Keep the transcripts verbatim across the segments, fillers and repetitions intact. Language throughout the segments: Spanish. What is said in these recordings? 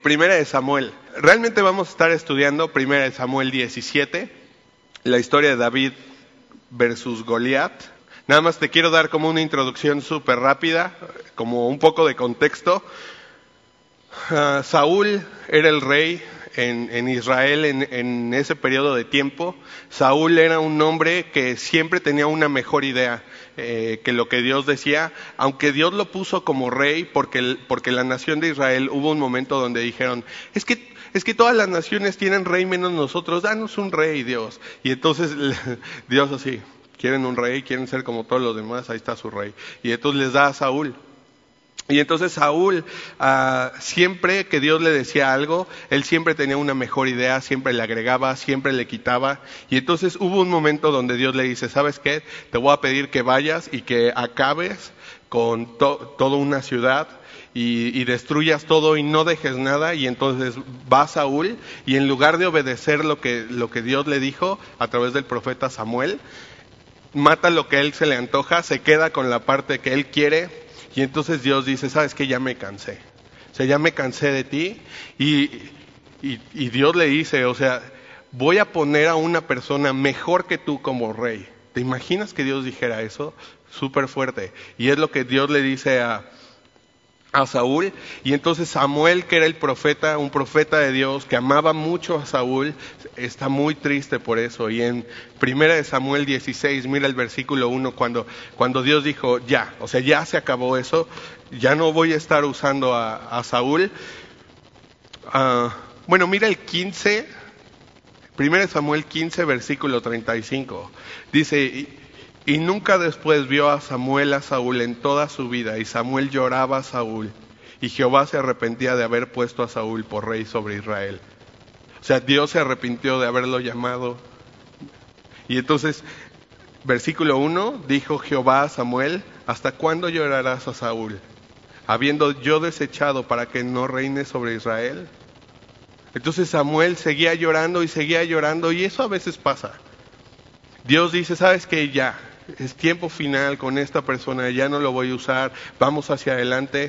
Primera de Samuel. Realmente vamos a estar estudiando Primera de Samuel diecisiete, la historia de David versus Goliat. Nada más te quiero dar como una introducción súper rápida, como un poco de contexto. Uh, Saúl era el rey en, en Israel en, en ese periodo de tiempo. Saúl era un hombre que siempre tenía una mejor idea eh, que lo que Dios decía, aunque Dios lo puso como rey porque, porque la nación de Israel hubo un momento donde dijeron, es que Es que todas las naciones tienen rey menos nosotros, danos un rey, Dios. Y entonces Dios así, quieren un rey, quieren ser como todos los demás, ahí está su rey. Y entonces les da a Saúl. Y entonces Saúl, uh, siempre que Dios le decía algo, él siempre tenía una mejor idea, siempre le agregaba, siempre le quitaba. Y entonces hubo un momento donde Dios le dice, ¿sabes qué? Te voy a pedir que vayas y que acabes con to- toda una ciudad. Y, y destruyas todo y no dejes nada. Y entonces va Saúl y en lugar de obedecer lo que, lo que Dios le dijo a través del profeta Samuel, mata lo que a él se le antoja, se queda con la parte que él quiere. Y entonces Dios dice, ¿sabes qué? Ya me cansé. O sea, ya me cansé de ti. Y, y, y Dios le dice, o sea, voy a poner a una persona mejor que tú como rey. ¿Te imaginas que Dios dijera eso? Súper fuerte. Y es lo que Dios le dice a... a Saúl. Y entonces Samuel, que era el profeta, un profeta de Dios que amaba mucho a Saúl, está muy triste por eso. Y en Primera de Samuel dieciséis, mira el versículo uno, cuando, cuando Dios dijo, ya, o sea, ya se acabó eso, ya no voy a estar usando a, a Saúl. Uh, bueno, mira el quince, Primera de Samuel quince, versículo treinta y cinco, dice... Y, Y nunca después vio a Samuel a Saúl en toda su vida, y Samuel lloraba a Saúl, y Jehová se arrepentía de haber puesto a Saúl por rey sobre Israel. O sea, Dios se arrepintió de haberlo llamado. Y entonces, versículo uno, dijo Jehová a Samuel, ¿hasta cuándo llorarás a Saúl, habiendo yo desechado para que no reine sobre Israel? Entonces Samuel seguía llorando y seguía llorando, y eso a veces pasa. Dios dice, ¿sabes qué? Ya, es tiempo final con esta persona, ya no lo voy a usar, vamos hacia adelante.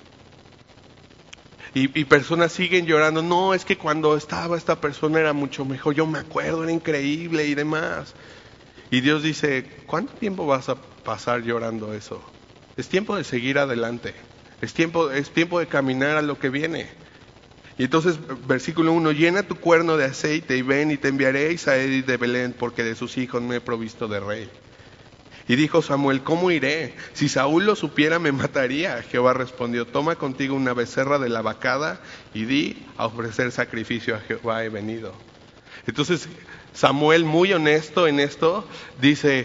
Y, y personas siguen llorando, no, es que cuando estaba esta persona era mucho mejor, yo me acuerdo, era increíble y demás. Y Dios dice, ¿cuánto tiempo vas a pasar llorando eso? Es tiempo de seguir adelante, es tiempo, es tiempo de caminar a lo que viene. Y entonces, versículo uno, llena tu cuerno de aceite y ven y te enviaré a Isaí de Belén, porque de sus hijos me he provisto de rey. Y dijo Samuel, ¿cómo iré? Si Saúl lo supiera me mataría. Jehová respondió, toma contigo una becerra de la vacada y di a ofrecer sacrificio a Jehová he venido. Entonces Samuel, muy honesto en esto, dice,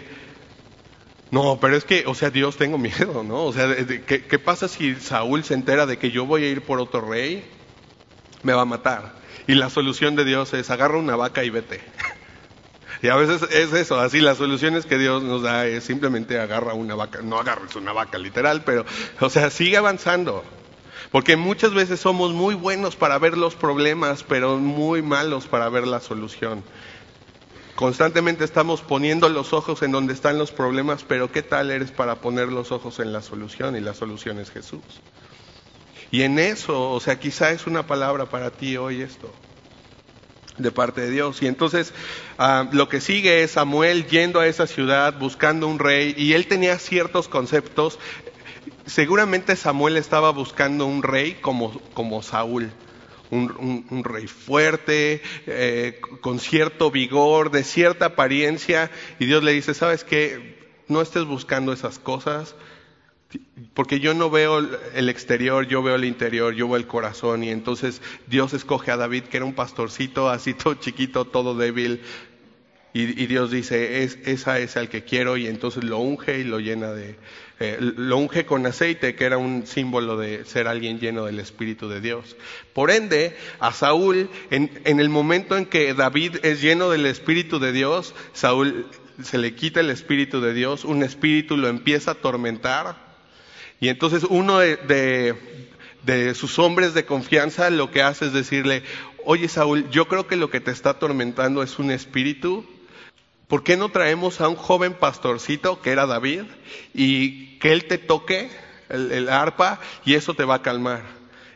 no, pero es que, o sea, Dios, tengo miedo, ¿no? O sea, ¿qué, qué pasa si Saúl se entera de que yo voy a ir por otro rey? Me va a matar. Y la solución de Dios es agarra una vaca y vete. Y a veces es eso, así las soluciones que Dios nos da es simplemente agarra una vaca, no agarres una vaca literal, pero, o sea, sigue avanzando. Porque muchas veces somos muy buenos para ver los problemas, pero muy malos para ver la solución. Constantemente estamos poniendo los ojos en donde están los problemas, pero ¿qué tal eres para poner los ojos en la solución? Y la solución es Jesús. Y en eso, o sea, quizá es una palabra para ti hoy esto, de parte de Dios. Y entonces, uh, lo que sigue es Samuel yendo a esa ciudad, buscando un rey, y él tenía ciertos conceptos. Seguramente Samuel estaba buscando un rey como, como Saúl, un, un, un rey fuerte, eh, con cierto vigor, de cierta apariencia, y Dios le dice, ¿sabes qué? No estés buscando esas cosas, porque yo no veo el exterior, yo veo el interior, yo veo el corazón. Y entonces Dios escoge a David, que era un pastorcito así todo chiquito, todo débil, y, y Dios dice, es, esa es el que quiero. Y entonces lo unge y lo llena de, eh, lo unge con aceite, que era un símbolo de ser alguien lleno del Espíritu de Dios. Por ende, a Saúl, en, en el momento en que David es lleno del Espíritu de Dios, Saúl se le quita el Espíritu de Dios, un espíritu lo empieza a atormentar. Y entonces uno de, de, de sus hombres de confianza lo que hace es decirle, oye Saúl, yo creo que lo que te está atormentando es un espíritu. ¿Por qué no traemos a un joven pastorcito, que era David, y que él te toque el, el arpa y eso te va a calmar?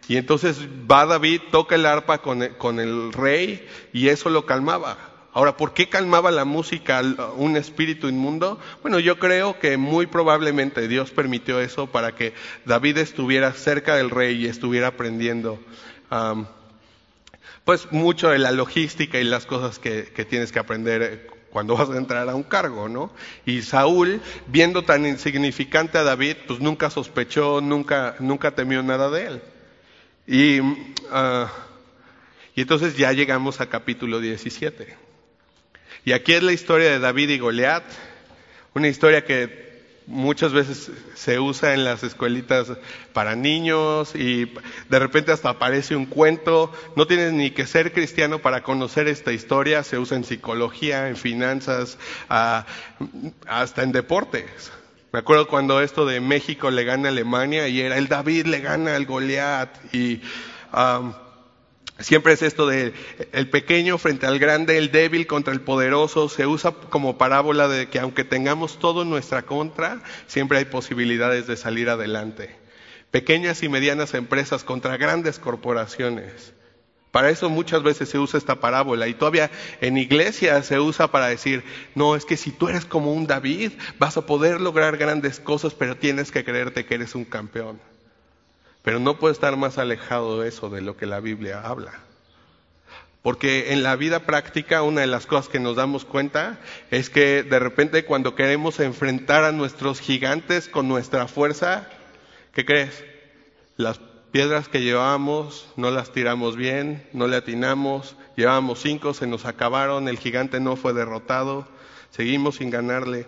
Y entonces va David, toca el arpa con el, con el rey y eso lo calmaba. Ahora, ¿por qué calmaba la música un espíritu inmundo? Bueno, yo creo que muy probablemente Dios permitió eso para que David estuviera cerca del rey y estuviera aprendiendo um, pues mucho de la logística y las cosas que, que tienes que aprender cuando vas a entrar a un cargo, ¿no? Y Saúl, viendo tan insignificante a David, pues nunca sospechó, nunca, nunca temió nada de él. Y, uh, y entonces ya llegamos a capítulo diecisiete. Y aquí es la historia de David y Goliat, una historia que muchas veces se usa en las escuelitas para niños y de repente hasta aparece un cuento. No tienes ni que ser cristiano para conocer esta historia, se usa en psicología, en finanzas, uh, hasta en deportes. Me acuerdo cuando esto de México le gana a Alemania y era el David le gana al Goliat y um, siempre es esto de el pequeño frente al grande, el débil contra el poderoso. Se usa como parábola de que aunque tengamos todo en nuestra contra, siempre hay posibilidades de salir adelante. Pequeñas y medianas empresas contra grandes corporaciones. Para eso muchas veces se usa esta parábola y todavía en iglesia se usa para decir, no, es que si tú eres como un David, vas a poder lograr grandes cosas, pero tienes que creerte que eres un campeón. Pero no puede estar más alejado de eso, de lo que la Biblia habla. Porque en la vida práctica una de las cosas que nos damos cuenta es que de repente cuando queremos enfrentar a nuestros gigantes con nuestra fuerza, ¿qué crees? Las piedras que llevábamos no las tiramos bien, no le atinamos, llevábamos cinco, se nos acabaron, el gigante no fue derrotado, seguimos sin ganarle.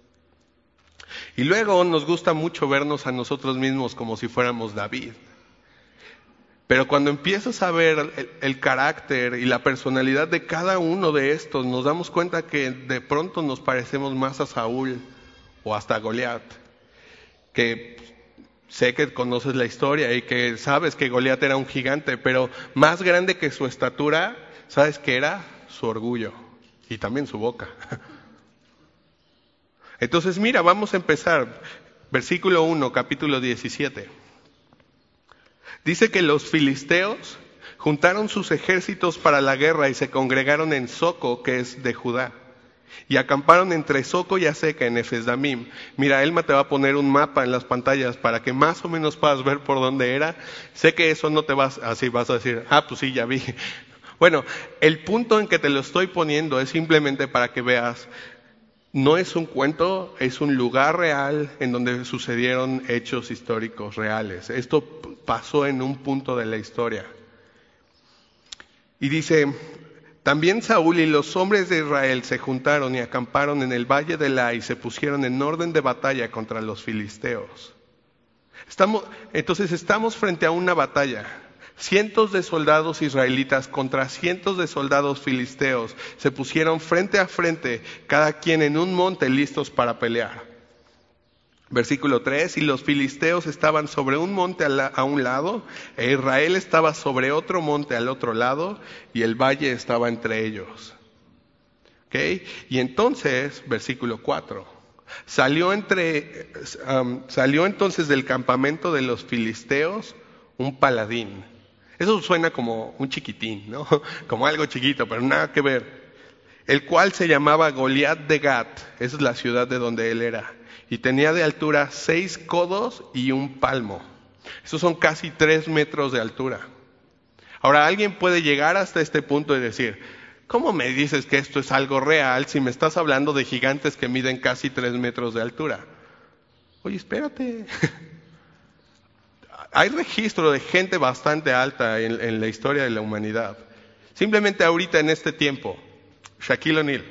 Y luego nos gusta mucho vernos a nosotros mismos como si fuéramos David. Pero cuando empiezas a ver el, el carácter y la personalidad de cada uno de estos, nos damos cuenta que de pronto nos parecemos más a Saúl o hasta a Goliat. Que sé que conoces la historia y que sabes que Goliat era un gigante, pero más grande que su estatura, ¿sabes qué era? Su orgullo y también su boca. Entonces mira, vamos a empezar. Versículo uno, capítulo diecisiete. Dice que los filisteos juntaron sus ejércitos para la guerra y se congregaron en Soco, que es de Judá. Y acamparon entre Soco y Aseca en Efes-Damim. Mira, Elma te va a poner un mapa en las pantallas para que más o menos puedas ver por dónde era. Sé que eso no te vas, así vas a decir, ah, pues sí, ya vi. Bueno, el punto en que te lo estoy poniendo es simplemente para que veas, no es un cuento, es un lugar real en donde sucedieron hechos históricos reales. Esto pasó en un punto de la historia. Y dice, también Saúl y los hombres de Israel se juntaron y acamparon en el valle de La y se pusieron en orden de batalla contra los filisteos. Estamos, entonces estamos frente a una batalla. Cientos de soldados israelitas contra cientos de soldados filisteos se pusieron frente a frente, cada quien en un monte listos para pelear. Versículo tres, y los filisteos estaban sobre un monte a un lado, e Israel estaba sobre otro monte al otro lado, y el valle estaba entre ellos. ¿Okay? Y entonces, versículo cuatro, salió, entre, um, salió entonces del campamento de los filisteos un paladín. Eso suena como un chiquitín, ¿no? Como algo chiquito, pero nada que ver. El cual se llamaba Goliat de Gat, esa es la ciudad de donde él era. Y tenía de altura seis codos y un palmo. Esos son casi tres metros de altura. Ahora, alguien puede llegar hasta este punto y decir, ¿cómo me dices que esto es algo real si me estás hablando de gigantes que miden casi tres metros de altura? Oye, espérate. Hay registro de gente bastante alta en, en la historia de la humanidad. Simplemente ahorita en este tiempo, Shaquille O'Neal,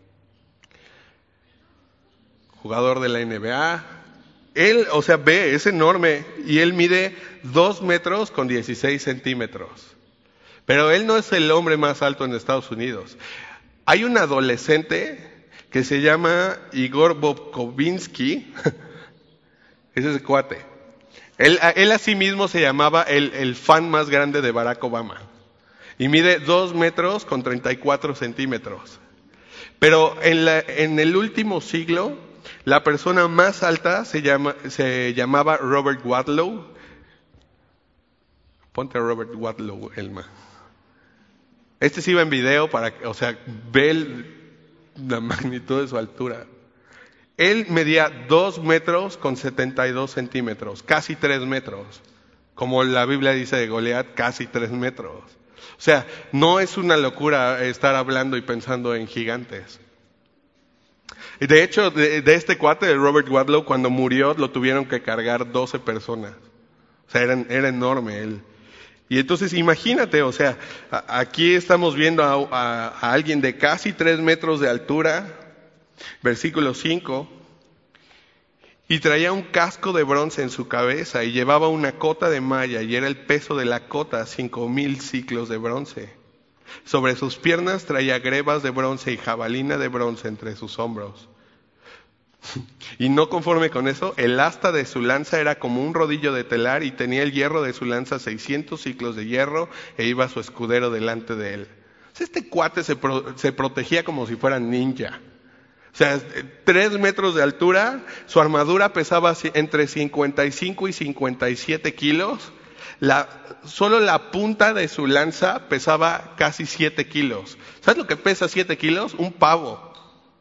jugador de la N B A, él, o sea, ve, es enorme y él mide dos metros con dieciséis centímetros. Pero él no es el hombre más alto en Estados Unidos. Hay un adolescente que se llama Igor Bobkovinsky, ese es el cuate. Él, él a sí mismo se llamaba el, el fan más grande de Barack Obama. Y mide dos metros con treinta y cuatro centímetros. Pero en, la, en el último siglo, la persona más alta se, llama, se llamaba Robert Wadlow. Ponte a Robert Wadlow, Elma. Este sí va en video para, o sea, ve el, la magnitud de su altura. Él medía dos metros con setenta y dos centímetros, casi tres metros. Como la Biblia dice de Goliat, casi tres metros. O sea, no es una locura estar hablando y pensando en gigantes. De hecho, de, de este cuate de Robert Wadlow, cuando murió, lo tuvieron que cargar doce personas. O sea, era, era enorme él. Y entonces imagínate, o sea, a, aquí estamos viendo a, a, a alguien de casi tres metros de altura, versículo cinco, y traía un casco de bronce en su cabeza y llevaba una cota de malla y era el peso de la cota cinco mil ciclos de bronce. Sobre sus piernas traía grebas de bronce y jabalina de bronce entre sus hombros. Y no conforme con eso, el asta de su lanza era como un rodillo de telar y tenía el hierro de su lanza seiscientos ciclos de hierro e iba su escudero delante de él. O sea, este cuate se, pro, se protegía como si fuera ninja. O sea, tres metros de altura, su armadura pesaba entre cincuenta y cinco y cincuenta y siete kilos. La, solo la punta de su lanza pesaba casi siete kilos. ¿Sabes lo que pesa siete kilos? Un pavo.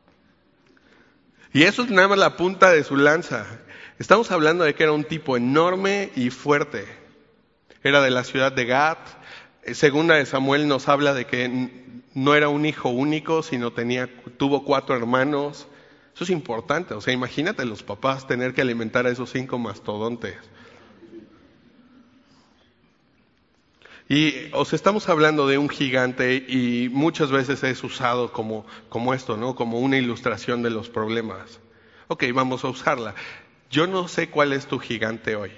Y eso es nada más la punta de su lanza. Estamos hablando de que era un tipo enorme y fuerte. Era de la ciudad de Gat. Segunda de Samuel nos habla de que no era un hijo único, sino tenía, tuvo cuatro hermanos. Eso es importante. O sea, imagínate los papás tener que alimentar a esos cinco mastodontes. Y os estamos hablando de un gigante y muchas veces es usado como, como esto, ¿no? Como una ilustración de los problemas. Ok, vamos a usarla. Yo no sé cuál es tu gigante hoy.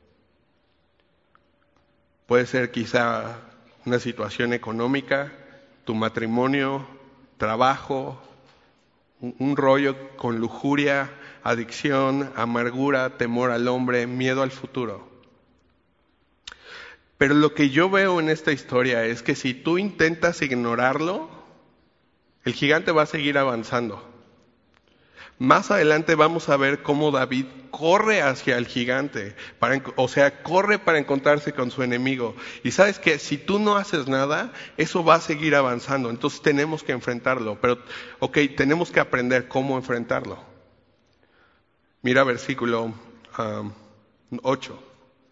Puede ser quizá una situación económica, tu matrimonio, trabajo, un, un rollo con lujuria, adicción, amargura, temor al hombre, miedo al futuro. Pero lo que yo veo en esta historia es que si tú intentas ignorarlo, el gigante va a seguir avanzando. Más adelante vamos a ver cómo David corre hacia el gigante, para, o sea, corre para encontrarse con su enemigo. Y sabes que si tú no haces nada, eso va a seguir avanzando. Entonces tenemos que enfrentarlo. Pero, ok, tenemos que aprender cómo enfrentarlo. Mira versículo um, ocho.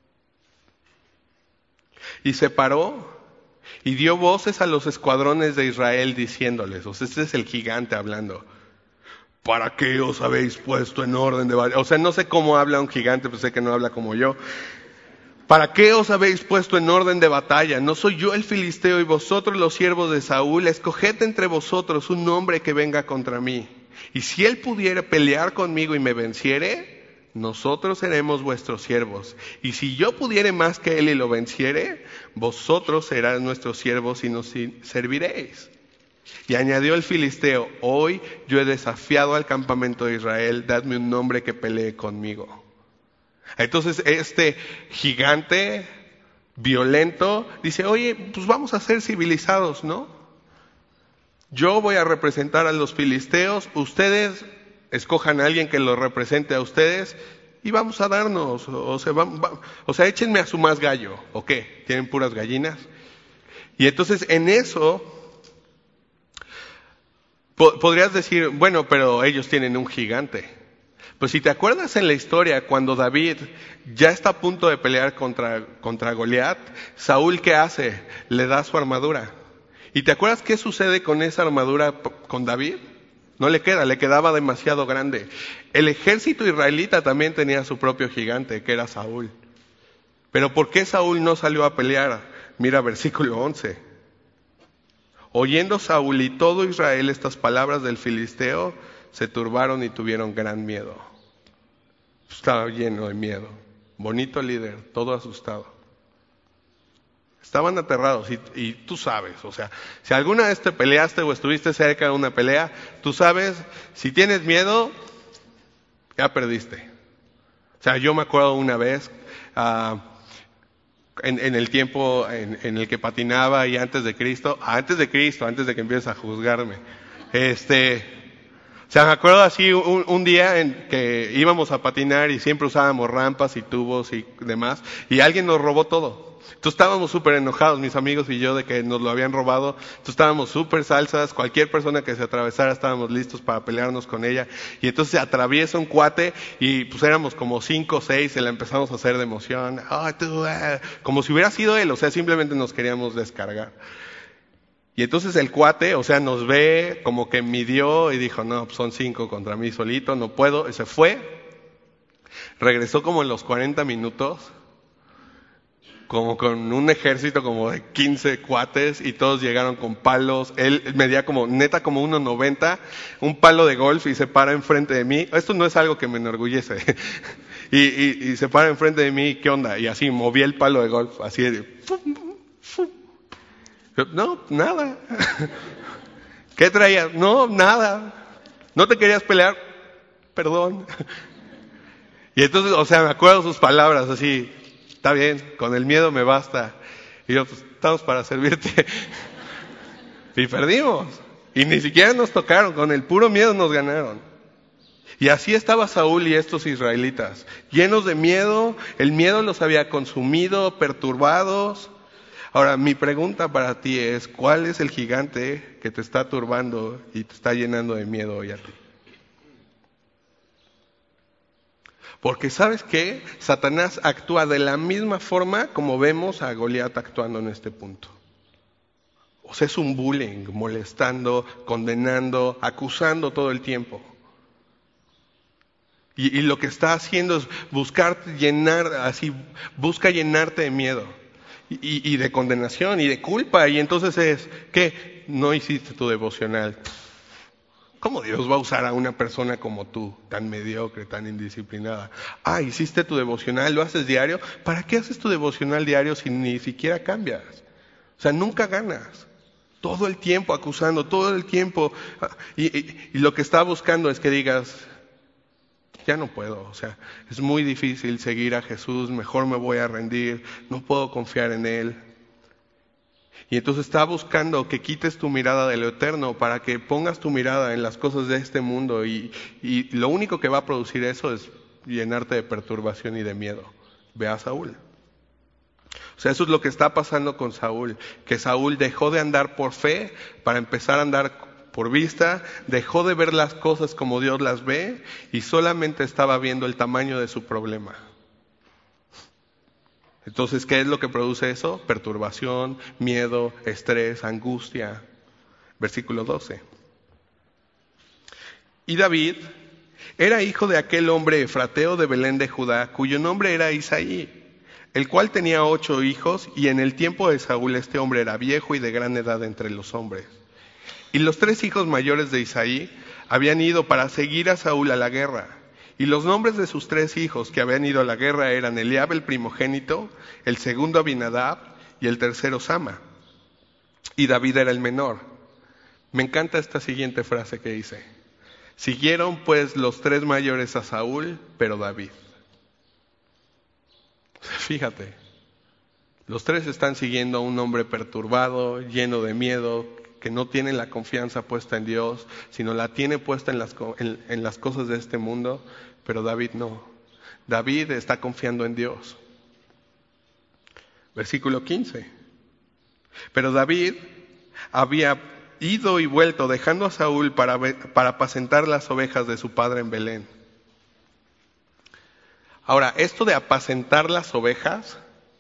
Y se paró y dio voces a los escuadrones de Israel diciéndoles, o sea, este es el gigante hablando, ¿para qué os habéis puesto en orden de batalla? O sea, no sé cómo habla un gigante, pues sé que no habla como yo. ¿Para qué os habéis puesto en orden de batalla? ¿No soy yo el filisteo y vosotros los siervos de Saúl? Escoged entre vosotros un hombre que venga contra mí. Y si él pudiera pelear conmigo y me venciere, nosotros seremos vuestros siervos. Y si yo pudiere más que él y lo venciere, vosotros serán nuestros siervos y nos serviréis. Y añadió el filisteo, hoy yo he desafiado al campamento de Israel, dadme un hombre que pelee conmigo. Entonces este gigante violento dice, oye, pues vamos a ser civilizados, ¿no? Yo voy a representar a los filisteos, ustedes escojan a alguien que los represente a ustedes y vamos a darnos, o sea, va, va, o sea, échenme a su más gallo, ¿o qué? ¿Tienen puras gallinas? Y entonces en eso po- podrías decir, bueno, pero ellos tienen un gigante. Pues si te acuerdas en la historia, cuando David ya está a punto de pelear contra, contra Goliat, Saúl, ¿qué hace? Le da su armadura. ¿Y te acuerdas qué sucede con esa armadura con David? No le queda, le quedaba demasiado grande. El ejército israelita también tenía su propio gigante, que era Saúl. Pero ¿por qué Saúl no salió a pelear? Mira versículo once. Oyendo Saúl y todo Israel estas palabras del filisteo, se turbaron y tuvieron gran miedo. Estaba lleno de miedo. Bonito líder, todo asustado. Estaban aterrados y, y tú sabes, o sea, si alguna vez te peleaste o estuviste cerca de una pelea, tú sabes, si tienes miedo, ya perdiste. O sea, yo me acuerdo una vez, uh, en, en el tiempo en, en el que patinaba y antes de Cristo, antes de Cristo, antes de que empieces a juzgarme, este, o sea, me acuerdo así un, un día en que íbamos a patinar y siempre usábamos rampas y tubos y demás, y alguien nos robó todo. Entonces estábamos súper enojados, mis amigos y yo, de que nos lo habían robado. Entonces estábamos súper salsas, cualquier persona que se atravesara estábamos listos para pelearnos con ella. Y entonces se atraviesa un cuate y pues éramos como cinco o seis, se la empezamos a hacer de emoción. Oh, tú, ah", como si hubiera sido él, o sea, simplemente nos queríamos descargar. Y entonces el cuate, o sea, nos ve, como que midió y dijo, no, pues son cinco contra mí solito, no puedo. Y se fue, regresó como en los cuarenta minutos, como con un ejército como de quince cuates y todos llegaron con palos. Él medía como, neta como uno noventa, un palo de golf y se para enfrente de mí. Esto no es algo que me enorgullece. y, y, y se para enfrente de mí, ¿qué onda? Y así moví el palo de golf, así de... Fum, fum. No, nada. ¿Qué traías? No, nada. ¿No te querías pelear? Perdón. Y entonces, o sea, me acuerdo sus palabras así, está bien, con el miedo me basta. Y yo, pues, estamos para servirte. Y perdimos. Y ni siquiera nos tocaron, con el puro miedo nos ganaron. Y así estaba Saúl y estos israelitas, llenos de miedo, el miedo los había consumido, perturbados. Ahora, mi pregunta para ti es, ¿cuál es el gigante que te está turbando y te está llenando de miedo hoy a ti? Porque ¿sabes qué? Satanás actúa de la misma forma como vemos a Goliat actuando en este punto. O sea, es un bullying, molestando, condenando, acusando todo el tiempo. Y, y lo que está haciendo es buscar llenar, así, busca llenarte de miedo. Y, y de condenación y de culpa. Y entonces es, ¿qué? No hiciste tu devocional. ¿Cómo Dios va a usar a una persona como tú, tan mediocre, tan indisciplinada? Ah, hiciste tu devocional, lo haces diario. ¿Para qué haces tu devocional diario si ni siquiera cambias? O sea, nunca ganas. Todo el tiempo acusando, todo el tiempo. Y, y, y lo que está buscando es que digas, ya no puedo. O sea, es muy difícil seguir a Jesús, mejor me voy a rendir, no puedo confiar en Él. Y entonces está buscando que quites tu mirada de lo eterno para que pongas tu mirada en las cosas de este mundo y, y lo único que va a producir eso es llenarte de perturbación y de miedo. Ve a Saúl. O sea, eso es lo que está pasando con Saúl, que Saúl dejó de andar por fe para empezar a andar por vista, dejó de ver las cosas como Dios las ve y solamente estaba viendo el tamaño de su problema. Entonces, ¿qué es lo que produce eso? Perturbación, miedo, estrés, angustia. Versículo doce. Y David era hijo de aquel hombre efrateo de Belén de Judá, cuyo nombre era Isaí, el cual tenía ocho hijos, y en el tiempo de Saúl este hombre era viejo y de gran edad entre los hombres. Y los tres hijos mayores de Isaí habían ido para seguir a Saúl a la guerra. Y los nombres de sus tres hijos que habían ido a la guerra eran Eliab el primogénito, el segundo Abinadab y el tercero Sama. Y David era el menor. Me encanta esta siguiente frase que dice: siguieron pues los tres mayores a Saúl, pero David. Fíjate, los tres están siguiendo a un hombre perturbado, lleno de miedo, que no tiene la confianza puesta en Dios, sino la tiene puesta en las, en, en las cosas de este mundo, pero David no. David está confiando en Dios. Versículo quince. Pero David había ido y vuelto, dejando a Saúl para, para apacentar las ovejas de su padre en Belén. Ahora, esto de apacentar las ovejas,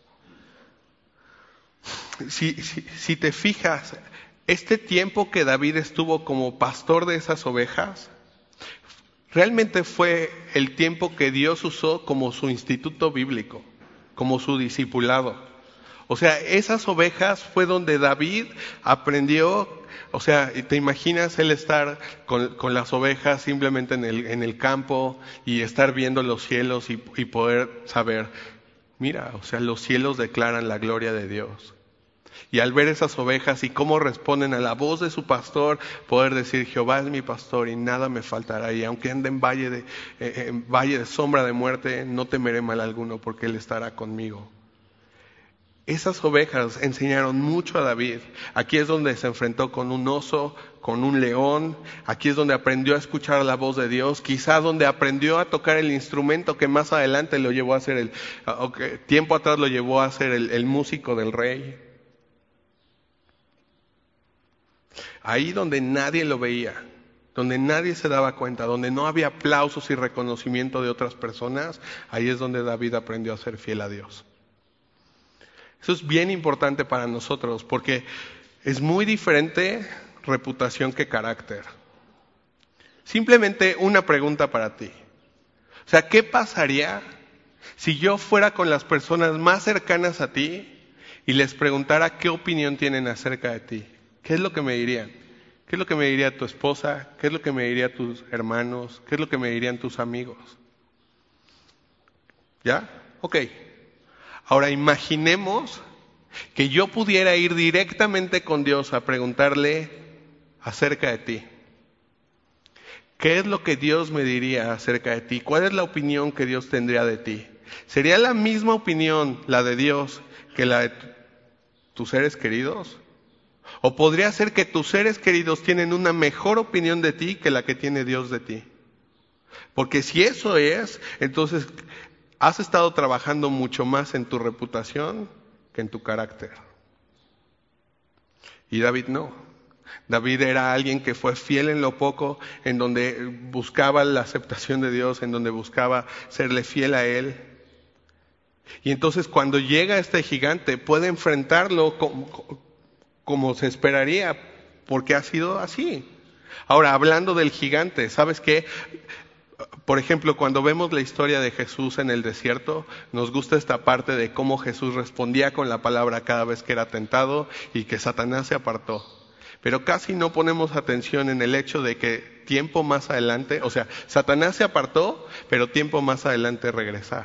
si, si, si te fijas, este tiempo que David estuvo como pastor de esas ovejas, realmente fue el tiempo que Dios usó como su instituto bíblico, como su discipulado. O sea, esas ovejas fue donde David aprendió, o sea, te imaginas él estar con, con las ovejas simplemente en el, en el campo y estar viendo los cielos y, y poder saber, mira, o sea, los cielos declaran la gloria de Dios. Y al ver esas ovejas y cómo responden a la voz de su pastor, poder decir, Jehová es mi pastor y nada me faltará. Y aunque ande en valle de, eh, en valle de sombra de muerte, no temeré mal alguno porque Él estará conmigo. Esas ovejas enseñaron mucho a David. Aquí es donde se enfrentó con un oso, con un león. Aquí es donde aprendió a escuchar la voz de Dios. Quizá donde aprendió a tocar el instrumento que más adelante lo llevó a ser el, okay, tiempo atrás lo llevó a ser el, el músico del rey. Ahí donde nadie lo veía, donde nadie se daba cuenta, donde no había aplausos y reconocimiento de otras personas, ahí es donde David aprendió a ser fiel a Dios. Eso es bien importante para nosotros porque es muy diferente reputación que carácter. Simplemente una pregunta para ti. O sea, ¿qué pasaría si yo fuera con las personas más cercanas a ti y les preguntara qué opinión tienen acerca de ti? ¿Qué es lo que me dirían? ¿Qué es lo que me diría tu esposa? ¿Qué es lo que me dirían tus hermanos? ¿Qué es lo que me dirían tus amigos? ¿Ya? Ok. Ahora imaginemos que yo pudiera ir directamente con Dios a preguntarle acerca de ti. ¿Qué es lo que Dios me diría acerca de ti? ¿Cuál es la opinión que Dios tendría de ti? ¿Sería la misma opinión la de Dios que la de tus seres queridos? ¿O podría ser que tus seres queridos tienen una mejor opinión de ti que la que tiene Dios de ti? Porque si eso es, entonces has estado trabajando mucho más en tu reputación que en tu carácter. Y David no. David era alguien que fue fiel en lo poco, en donde buscaba la aceptación de Dios, en donde buscaba serle fiel a Él. Y entonces cuando llega este gigante puede enfrentarlo como, como se esperaría, porque ha sido así. Ahora, hablando del gigante, ¿sabes qué? Por ejemplo, cuando vemos la historia de Jesús en el desierto, nos gusta esta parte de cómo Jesús respondía con la palabra cada vez que era tentado y que Satanás se apartó. Pero casi no ponemos atención en el hecho de que tiempo más adelante, o sea, Satanás se apartó, pero tiempo más adelante regresar.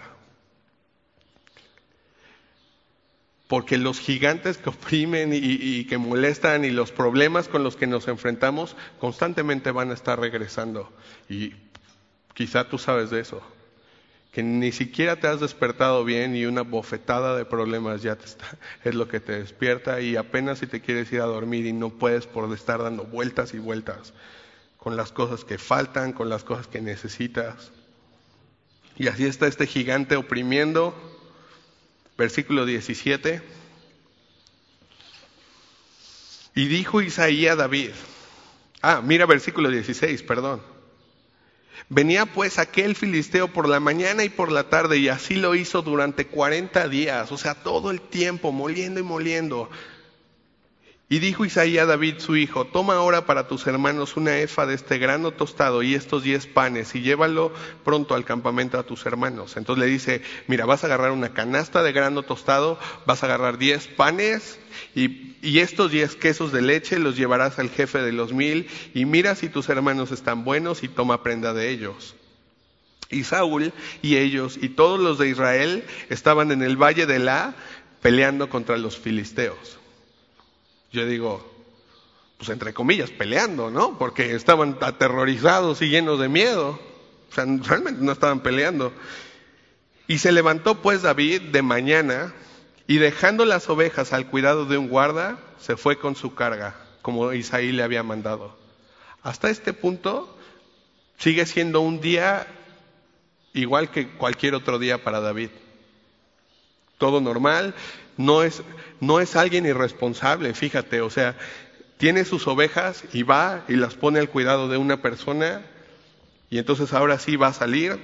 Porque los gigantes que oprimen y, y que molestan y los problemas con los que nos enfrentamos constantemente van a estar regresando. Y quizá tú sabes de eso, que ni siquiera te has despertado bien y una bofetada de problemas ya te está, es lo que te despierta y apenas si te quieres ir a dormir y no puedes por estar dando vueltas y vueltas con las cosas que faltan, con las cosas que necesitas. Y así está este gigante oprimiendo. Versículo diecisiete. Y dijo Isaías a David. Ah, mira versículo dieciséis, perdón. Venía pues aquel filisteo por la mañana y por la tarde, y así lo hizo durante cuarenta días, o sea, todo el tiempo, moliendo y moliendo. Y dijo Isaías a David su hijo, toma ahora para tus hermanos una efa de este grano tostado y estos diez panes, y llévalo pronto al campamento a tus hermanos. Entonces le dice, mira, vas a agarrar una canasta de grano tostado, vas a agarrar diez panes, y, y estos diez quesos de leche los llevarás al jefe de los mil, y mira si tus hermanos están buenos y toma prenda de ellos. Y Saúl y ellos y todos los de Israel estaban en el valle de La peleando contra los filisteos. Yo digo, pues entre comillas, peleando, ¿no? Porque estaban aterrorizados y llenos de miedo. O sea, realmente no estaban peleando. Y se levantó pues David de mañana y dejando las ovejas al cuidado de un guarda, se fue con su carga, como Isaí le había mandado. Hasta este punto sigue siendo un día igual que cualquier otro día para David. Todo normal, no es, no es alguien irresponsable, fíjate, o sea, tiene sus ovejas y va y las pone al cuidado de una persona y entonces ahora sí va a salir.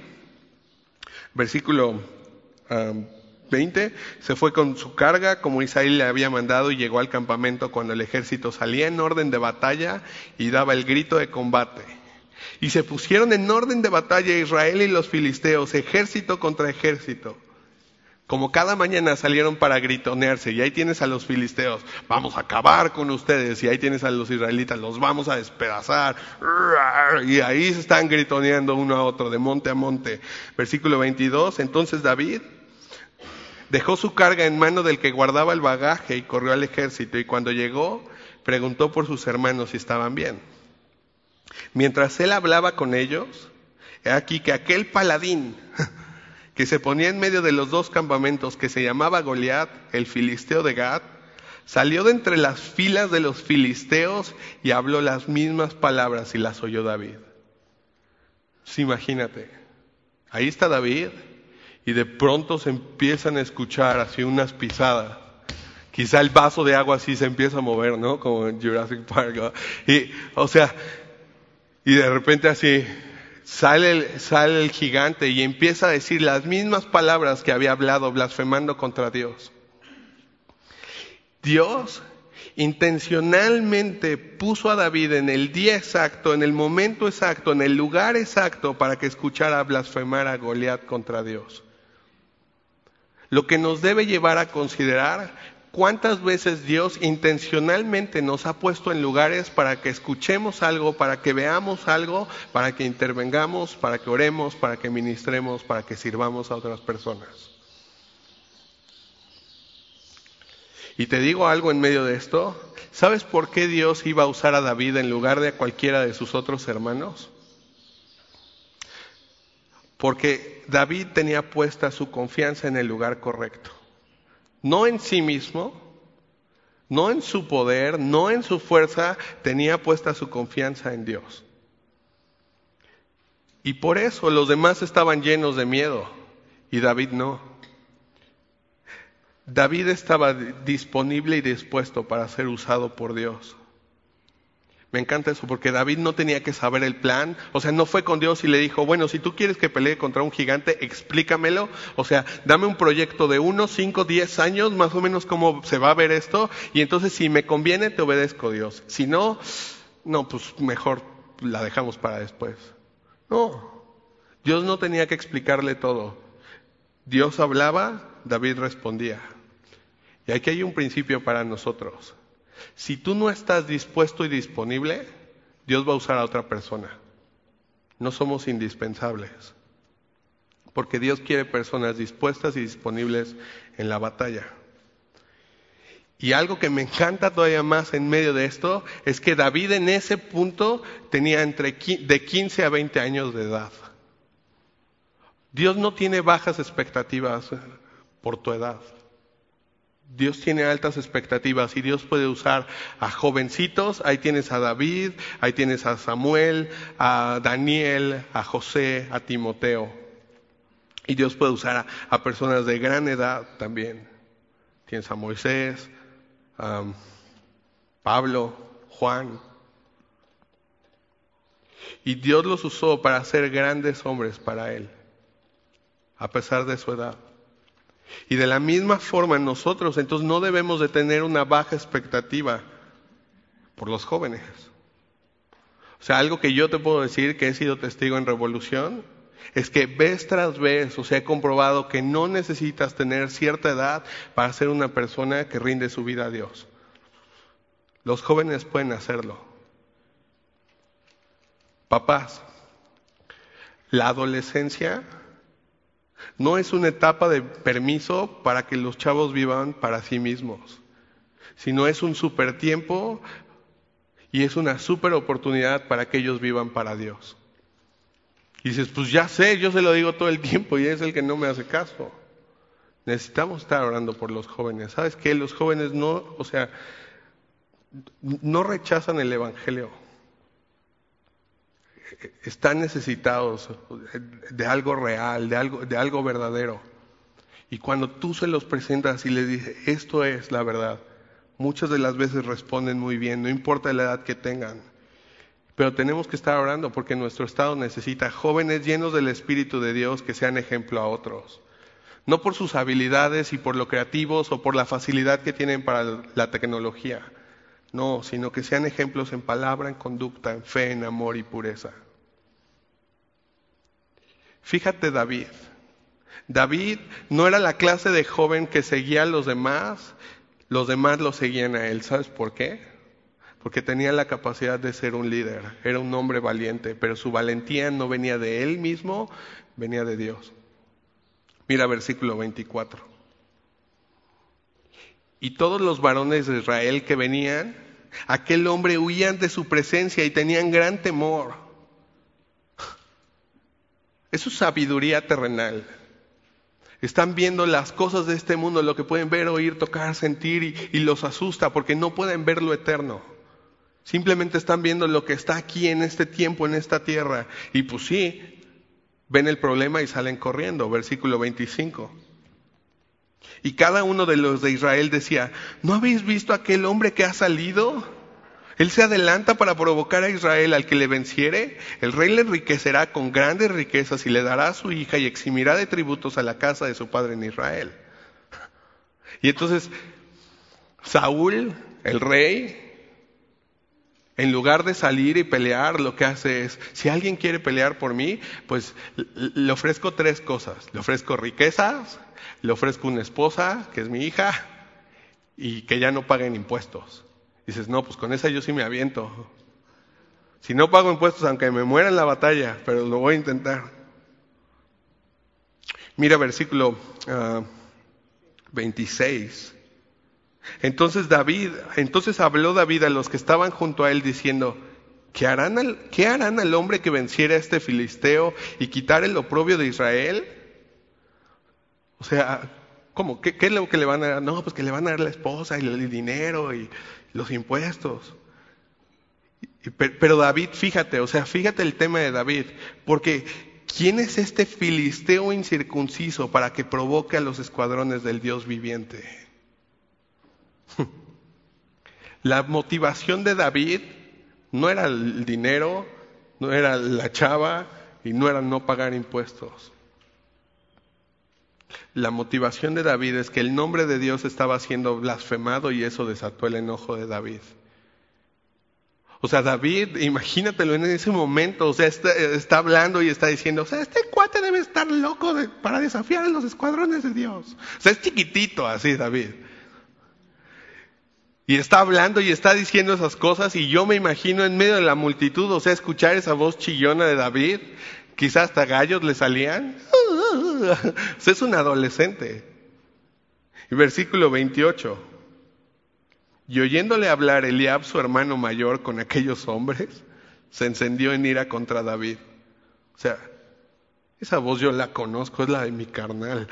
Versículo um, veinte, se fue con su carga como Isaí le había mandado y llegó al campamento cuando el ejército salía en orden de batalla y daba el grito de combate. Y se pusieron en orden de batalla Israel y los filisteos, ejército contra ejército. Como cada mañana salieron para gritonearse, y ahí tienes a los filisteos, vamos a acabar con ustedes, y ahí tienes a los israelitas, los vamos a despedazar, y ahí se están gritoneando uno a otro, de monte a monte. Versículo veintidós, entonces David dejó su carga en mano del que guardaba el bagaje y corrió al ejército, y cuando llegó, preguntó por sus hermanos si estaban bien. Mientras él hablaba con ellos, he aquí que aquel paladín que se ponía en medio de los dos campamentos, que se llamaba Goliat, el filisteo de Gat, salió de entre las filas de los filisteos y habló las mismas palabras y las oyó David. Sí, imagínate, ahí está David y de pronto se empiezan a escuchar así unas pisadas. Quizá el vaso de agua así se empieza a mover, ¿no? Como en Jurassic Park, ¿no? Y, o sea, y de repente así sale el, sale el gigante y empieza a decir las mismas palabras que había hablado, blasfemando contra Dios. Dios intencionalmente puso a David en el día exacto, en el momento exacto, en el lugar exacto para que escuchara blasfemar a Goliat contra Dios. Lo que nos debe llevar a considerar cuántas veces Dios intencionalmente nos ha puesto en lugares para que escuchemos algo, para que veamos algo, para que intervengamos, para que oremos, para que ministremos, para que sirvamos a otras personas. Y te digo algo en medio de esto, ¿sabes por qué Dios iba a usar a David en lugar de a cualquiera de sus otros hermanos? Porque David tenía puesta su confianza en el lugar correcto. No en sí mismo, no en su poder, no en su fuerza, tenía puesta su confianza en Dios. Y por eso los demás estaban llenos de miedo y David no. David estaba disponible y dispuesto para ser usado por Dios. Me encanta eso porque David no tenía que saber el plan, o sea, no fue con Dios y le dijo, bueno, si tú quieres que pelee contra un gigante, explícamelo, o sea, dame un proyecto de uno, cinco, diez años, más o menos cómo se va a ver esto, y entonces si me conviene te obedezco, Dios, si no, no, pues mejor la dejamos para después. No, Dios no tenía que explicarle todo, Dios hablaba, David respondía, y aquí hay un principio para nosotros. Si tú no estás dispuesto y disponible, Dios va a usar a otra persona. No somos indispensables. Porque Dios quiere personas dispuestas y disponibles en la batalla. Y algo que me encanta todavía más en medio de esto, es que David en ese punto tenía entre de quince a veinte años de edad. Dios no tiene bajas expectativas por tu edad. Dios tiene altas expectativas y Dios puede usar a jovencitos, ahí tienes a David, ahí tienes a Samuel, a Daniel, a José, a Timoteo. Y Dios puede usar a, a personas de gran edad también. Tienes a Moisés, a Pablo, Juan. Y Dios los usó para ser grandes hombres para Él, a pesar de su edad. Y de la misma forma nosotros entonces no debemos de tener una baja expectativa por los jóvenes. O sea, algo que yo te puedo decir que he sido testigo en Revolución es que vez tras vez, o sea, he comprobado que no necesitas tener cierta edad para ser una persona que rinde su vida a Dios. Los jóvenes pueden hacerlo. Papás, la adolescencia no es una etapa de permiso para que los chavos vivan para sí mismos, sino es un super tiempo y es una super oportunidad para que ellos vivan para Dios. Y dices, pues ya sé, yo se lo digo todo el tiempo y es el que no me hace caso. Necesitamos estar orando por los jóvenes. ¿Sabes qué? Los jóvenes no, o sea, no rechazan el evangelio. Están necesitados de algo real, de algo, de algo verdadero. Y cuando tú se los presentas y les dices, esto es la verdad, muchas de las veces responden muy bien, no importa la edad que tengan. Pero tenemos que estar orando porque nuestro estado necesita jóvenes llenos del Espíritu de Dios que sean ejemplo a otros. No por sus habilidades y por lo creativos o por la facilidad que tienen para la tecnología. No, sino que sean ejemplos en palabra, en conducta, en fe, en amor y pureza. Fíjate David. David no era la clase de joven que seguía a los demás, los demás lo seguían a él. ¿Sabes por qué? Porque tenía la capacidad de ser un líder, era un hombre valiente, pero su valentía no venía de él mismo, venía de Dios. Mira versículo veinticuatro. Y todos los varones de Israel que venían, aquel hombre huían de su presencia y tenían gran temor. Es su sabiduría terrenal. Están viendo las cosas de este mundo, lo que pueden ver, oír, tocar, sentir y, y los asusta porque no pueden ver lo eterno. Simplemente están viendo lo que está aquí en este tiempo, en esta tierra. Y pues sí, ven el problema y salen corriendo. Versículo veinticinco. Y cada uno de los de Israel decía, ¿no habéis visto aquel hombre que ha salido? Él se adelanta para provocar a Israel. Al que le venciere, el rey le enriquecerá con grandes riquezas y le dará a su hija y eximirá de tributos a la casa de su padre en Israel. Y entonces Saúl, el rey, en lugar de salir y pelear, lo que hace es, si alguien quiere pelear por mí, pues le ofrezco tres cosas. Le ofrezco riquezas, le ofrezco una esposa, que es mi hija, y que ya no paguen impuestos. Dices, no, pues con esa yo sí me aviento. Si no pago impuestos, aunque me muera en la batalla, pero lo voy a intentar. Mira versículo uh, veintiséis. Entonces David, entonces habló David a los que estaban junto a él diciendo, ¿qué harán al, qué harán al hombre que venciera a este filisteo y quitar el oprobio de Israel? O sea, ¿cómo? ¿Qué, qué es lo que le van a dar? No, pues que le van a dar la esposa y el dinero y los impuestos. Y, pero David, fíjate, o sea, fíjate el tema de David, porque ¿quién es este filisteo incircunciso para que provoque a los escuadrones del Dios viviente? La motivación de David no era el dinero, no era la chava y no era no pagar impuestos. La motivación de David es que el nombre de Dios estaba siendo blasfemado y eso desató el enojo de David. O sea, David, imagínatelo en ese momento, o sea, está, está hablando y está diciendo, o sea, este cuate debe estar loco de, para desafiar a los escuadrones de Dios. O sea, es chiquitito así David. Y está hablando y está diciendo esas cosas y yo me imagino en medio de la multitud, o sea, escuchar esa voz chillona de David, quizás hasta gallos le salían. O sea, es un adolescente. Y versículo veintiocho. Y oyéndole hablar Eliab, su hermano mayor, con aquellos hombres, se encendió en ira contra David. O sea, esa voz yo la conozco, es la de mi carnal.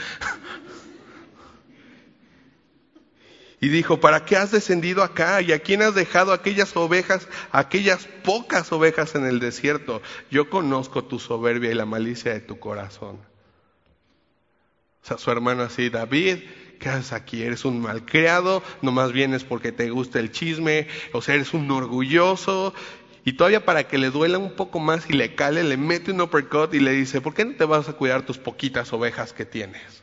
Y dijo, ¿para qué has descendido acá? ¿Y a quién has dejado aquellas ovejas, aquellas pocas ovejas en el desierto? Yo conozco tu soberbia y la malicia de tu corazón. O sea, su hermano así, David, ¿qué haces aquí? Eres un malcriado, nomás vienes porque te gusta el chisme, o sea, eres un orgulloso. Y todavía para que le duela un poco más y le cale, le mete un uppercut y le dice, ¿por qué no te vas a cuidar tus poquitas ovejas que tienes?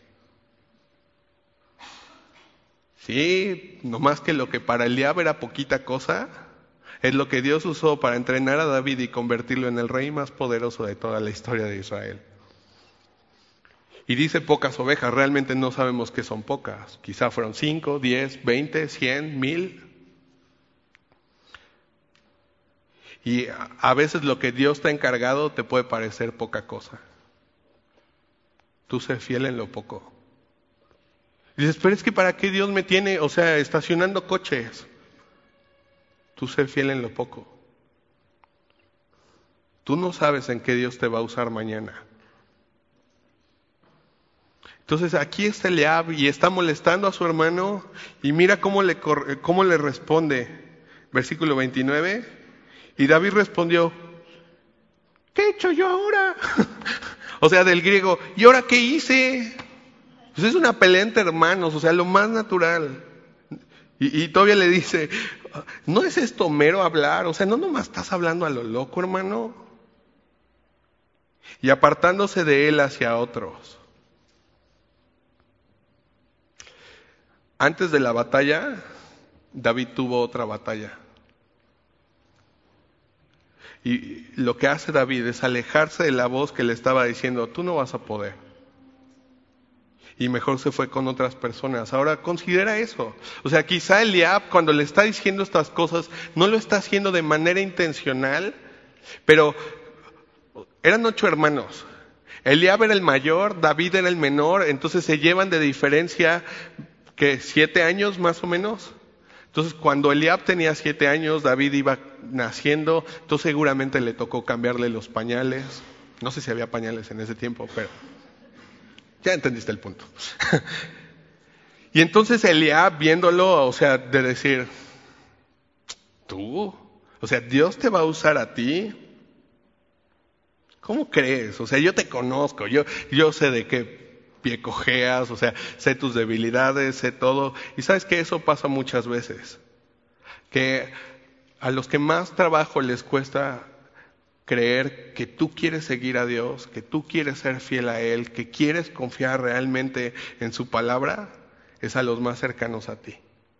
Sí, nomás que lo que para Eliab era poquita cosa, es lo que Dios usó para entrenar a David y convertirlo en el rey más poderoso de toda la historia de Israel. Y dice pocas ovejas, realmente no sabemos qué son pocas. Quizá fueron cinco, diez, veinte, cien, mil. Y a veces lo que Dios te ha encargado te puede parecer poca cosa. Tú sé fiel en lo poco. Y dices, pero es que ¿para qué Dios me tiene, o sea, estacionando coches? Tú sé fiel en lo poco. Tú no sabes en qué Dios te va a usar mañana. Entonces aquí está Eliab y está molestando a su hermano y mira cómo le, cómo le responde. Versículo veintinueve. Y David respondió, ¿qué he hecho yo ahora? O sea, del griego, ¿y ahora qué hice? Pues es una pelea entre hermanos, o sea, lo más natural. Y, y todavía le dice, ¿no es esto mero hablar? O sea, no nomás estás hablando a lo loco, hermano. Y apartándose de él hacia otros. Antes de la batalla, David tuvo otra batalla. Y lo que hace David es alejarse de la voz que le estaba diciendo, tú no vas a poder. Y mejor se fue con otras personas. Ahora considera eso. O sea, quizá Eliab cuando le está diciendo estas cosas no lo está haciendo de manera intencional, pero eran ocho hermanos. Eliab era el mayor, David era el menor, entonces se llevan de diferencia que siete años más o menos. Entonces cuando Eliab tenía siete años, David iba naciendo, entonces seguramente le tocó cambiarle los pañales. No sé si había pañales en ese tiempo, pero ya entendiste el punto. Y entonces Eliab, viéndolo, o sea, de decir, ¿tú? O sea, ¿Dios te va a usar a ti? ¿Cómo crees? O sea, yo te conozco, yo, yo sé de qué pie cojeas, o sea, sé tus debilidades, sé todo. Y sabes que eso pasa muchas veces. Que a los que más trabajo les cuesta creer que tú quieres seguir a Dios, que tú quieres ser fiel a Él, que quieres confiar realmente en su palabra, es a los más cercanos a ti.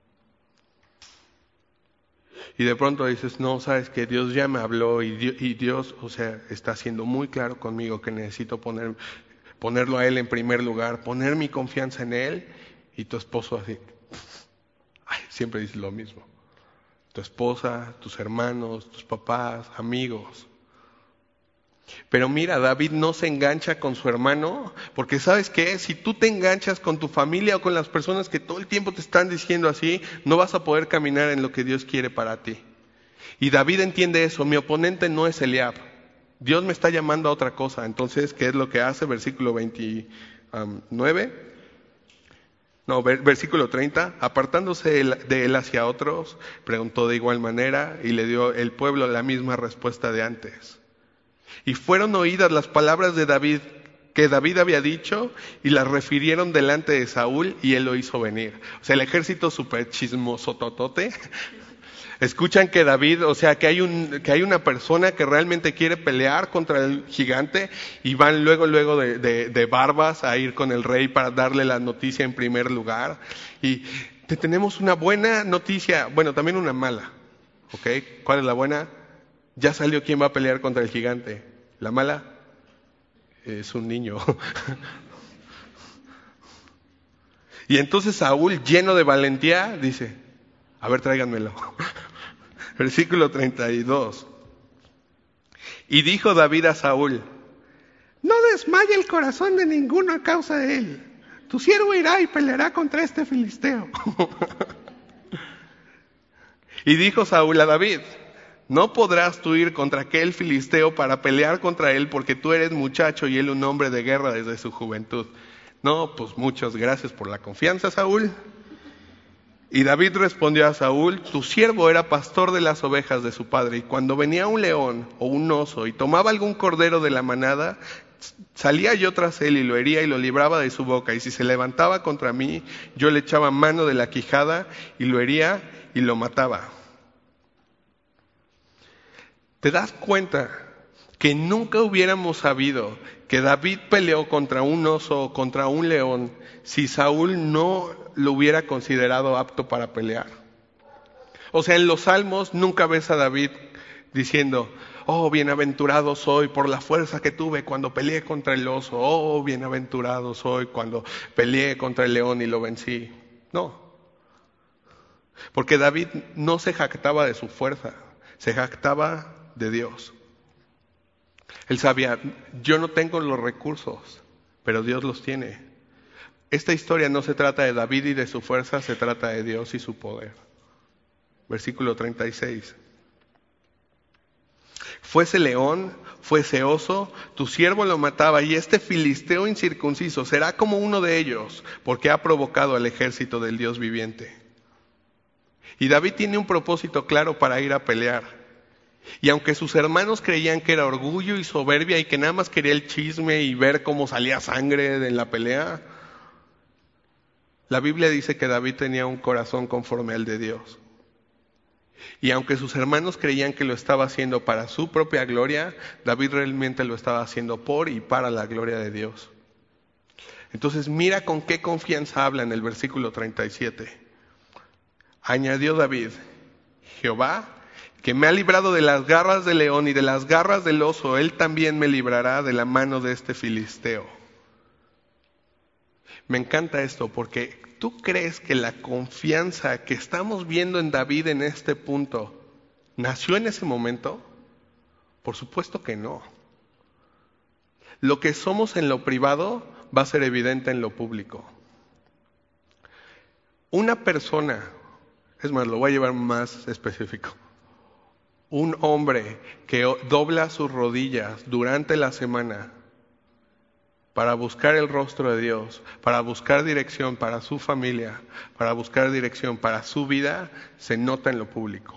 Y de pronto dices, no, sabes que Dios ya me habló y Dios, y Dios, o sea, está siendo muy claro conmigo que necesito poner, ponerlo a Él en primer lugar, poner mi confianza en Él. Y tu esposo así, ay, siempre dices lo mismo. Tu esposa, tus hermanos, tus papás, amigos. Pero mira, David no se engancha con su hermano, porque ¿sabes qué? Si tú te enganchas con tu familia o con las personas que todo el tiempo te están diciendo así, no vas a poder caminar en lo que Dios quiere para ti. Y David entiende eso, mi oponente no es Eliab. Dios me está llamando a otra cosa. Entonces, ¿qué es lo que hace? Versículo veintinueve. No, versículo treinta. Apartándose de él hacia otros, preguntó de igual manera y le dio el pueblo la misma respuesta de antes. Y fueron oídas las palabras de David, que David había dicho, y las refirieron delante de Saúl, y él lo hizo venir. O sea, el ejército súper chismosototote. Escuchan que David, o sea, que hay un, que hay una persona que realmente quiere pelear contra el gigante, y van luego, luego de, de, de barbas a ir con el rey para darle la noticia en primer lugar. Y te tenemos una buena noticia, bueno, también una mala. ¿Ok? ¿Cuál es la buena? Ya salió quién va a pelear contra el gigante. La mala es un niño. Y entonces Saúl, lleno de valentía, dice, a ver, tráiganmelo. Versículo treinta y dos. Y dijo David a Saúl, no desmaye el corazón de ninguno a causa de él. Tu siervo irá y peleará contra este filisteo. Y dijo Saúl a David, no podrás tú ir contra aquel filisteo para pelear contra él, porque tú eres muchacho y él un hombre de guerra desde su juventud. No, pues muchas gracias por la confianza, Saúl. Y David respondió a Saúl, tu siervo era pastor de las ovejas de su padre, y cuando venía un león o un oso y tomaba algún cordero de la manada, salía yo tras él y lo hería y lo libraba de su boca, y si se levantaba contra mí, yo le echaba mano de la quijada y lo hería y lo mataba. ¿Te das cuenta que nunca hubiéramos sabido que David peleó contra un oso o contra un león si Saúl no lo hubiera considerado apto para pelear? O sea, en los Salmos nunca ves a David diciendo, oh, bienaventurado soy por la fuerza que tuve cuando peleé contra el oso, oh, bienaventurado soy cuando peleé contra el león y lo vencí. No, porque David no se jactaba de su fuerza, se jactaba de Dios. Él sabía, yo no tengo los recursos, pero Dios los tiene. Esta historia no se trata de David y de su fuerza, se trata de Dios y su poder. Versículo treinta y seis. Fuese león, fuese oso, tu siervo lo mataba, y este filisteo incircunciso será como uno de ellos, porque ha provocado al ejército del Dios viviente. Y David tiene un propósito claro para ir a pelear. Y aunque sus hermanos creían que era orgullo y soberbia y que nada más quería el chisme y ver cómo salía sangre en la pelea, la Biblia dice que David tenía un corazón conforme al de Dios. Y aunque sus hermanos creían que lo estaba haciendo para su propia gloria, David realmente lo estaba haciendo por y para la gloria de Dios. Entonces mira con qué confianza habla en el versículo treinta y siete. Añadió David, Jehová, que me ha librado de las garras del león y de las garras del oso, él también me librará de la mano de este filisteo. Me encanta esto porque ¿tú crees que la confianza que estamos viendo en David en este punto nació en ese momento? Por supuesto que no. Lo que somos en lo privado va a ser evidente en lo público. Una persona, es más, lo voy a llevar más específico. Un hombre que dobla sus rodillas durante la semana para buscar el rostro de Dios, para buscar dirección para su familia, para buscar dirección para su vida, se nota en lo público.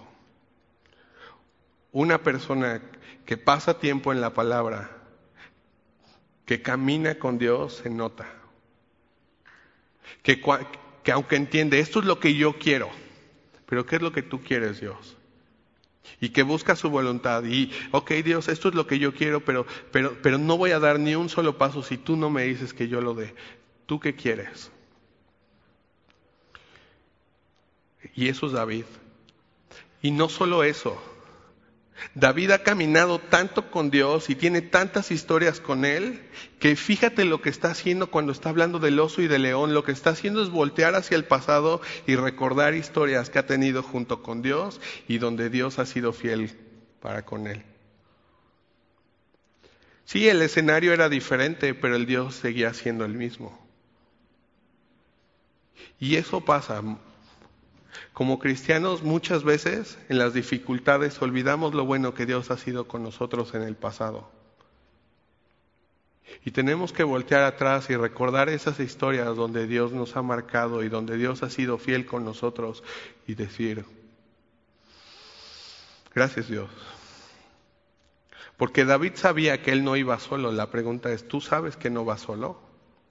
Una persona que pasa tiempo en la palabra, que camina con Dios, se nota. Que, que aunque entiende, esto es lo que yo quiero, pero ¿qué es lo que tú quieres, Dios? Y que busca su voluntad y, ok, Dios, esto es lo que yo quiero, pero, pero, pero no voy a dar ni un solo paso si tú no me dices que yo lo dé. ¿Tú qué quieres? Y eso es David. Y no solo eso. David ha caminado tanto con Dios y tiene tantas historias con Él, que fíjate lo que está haciendo cuando está hablando del oso y del león. Lo que está haciendo es voltear hacia el pasado y recordar historias que ha tenido junto con Dios y donde Dios ha sido fiel para con Él. Sí, el escenario era diferente, pero el Dios seguía siendo el mismo. Y eso pasa. Como cristianos, muchas veces en las dificultades olvidamos lo bueno que Dios ha sido con nosotros en el pasado. Y tenemos que voltear atrás y recordar esas historias donde Dios nos ha marcado y donde Dios ha sido fiel con nosotros y decir, gracias Dios. Porque David sabía que él no iba solo. La pregunta es, ¿tú sabes que no vas solo?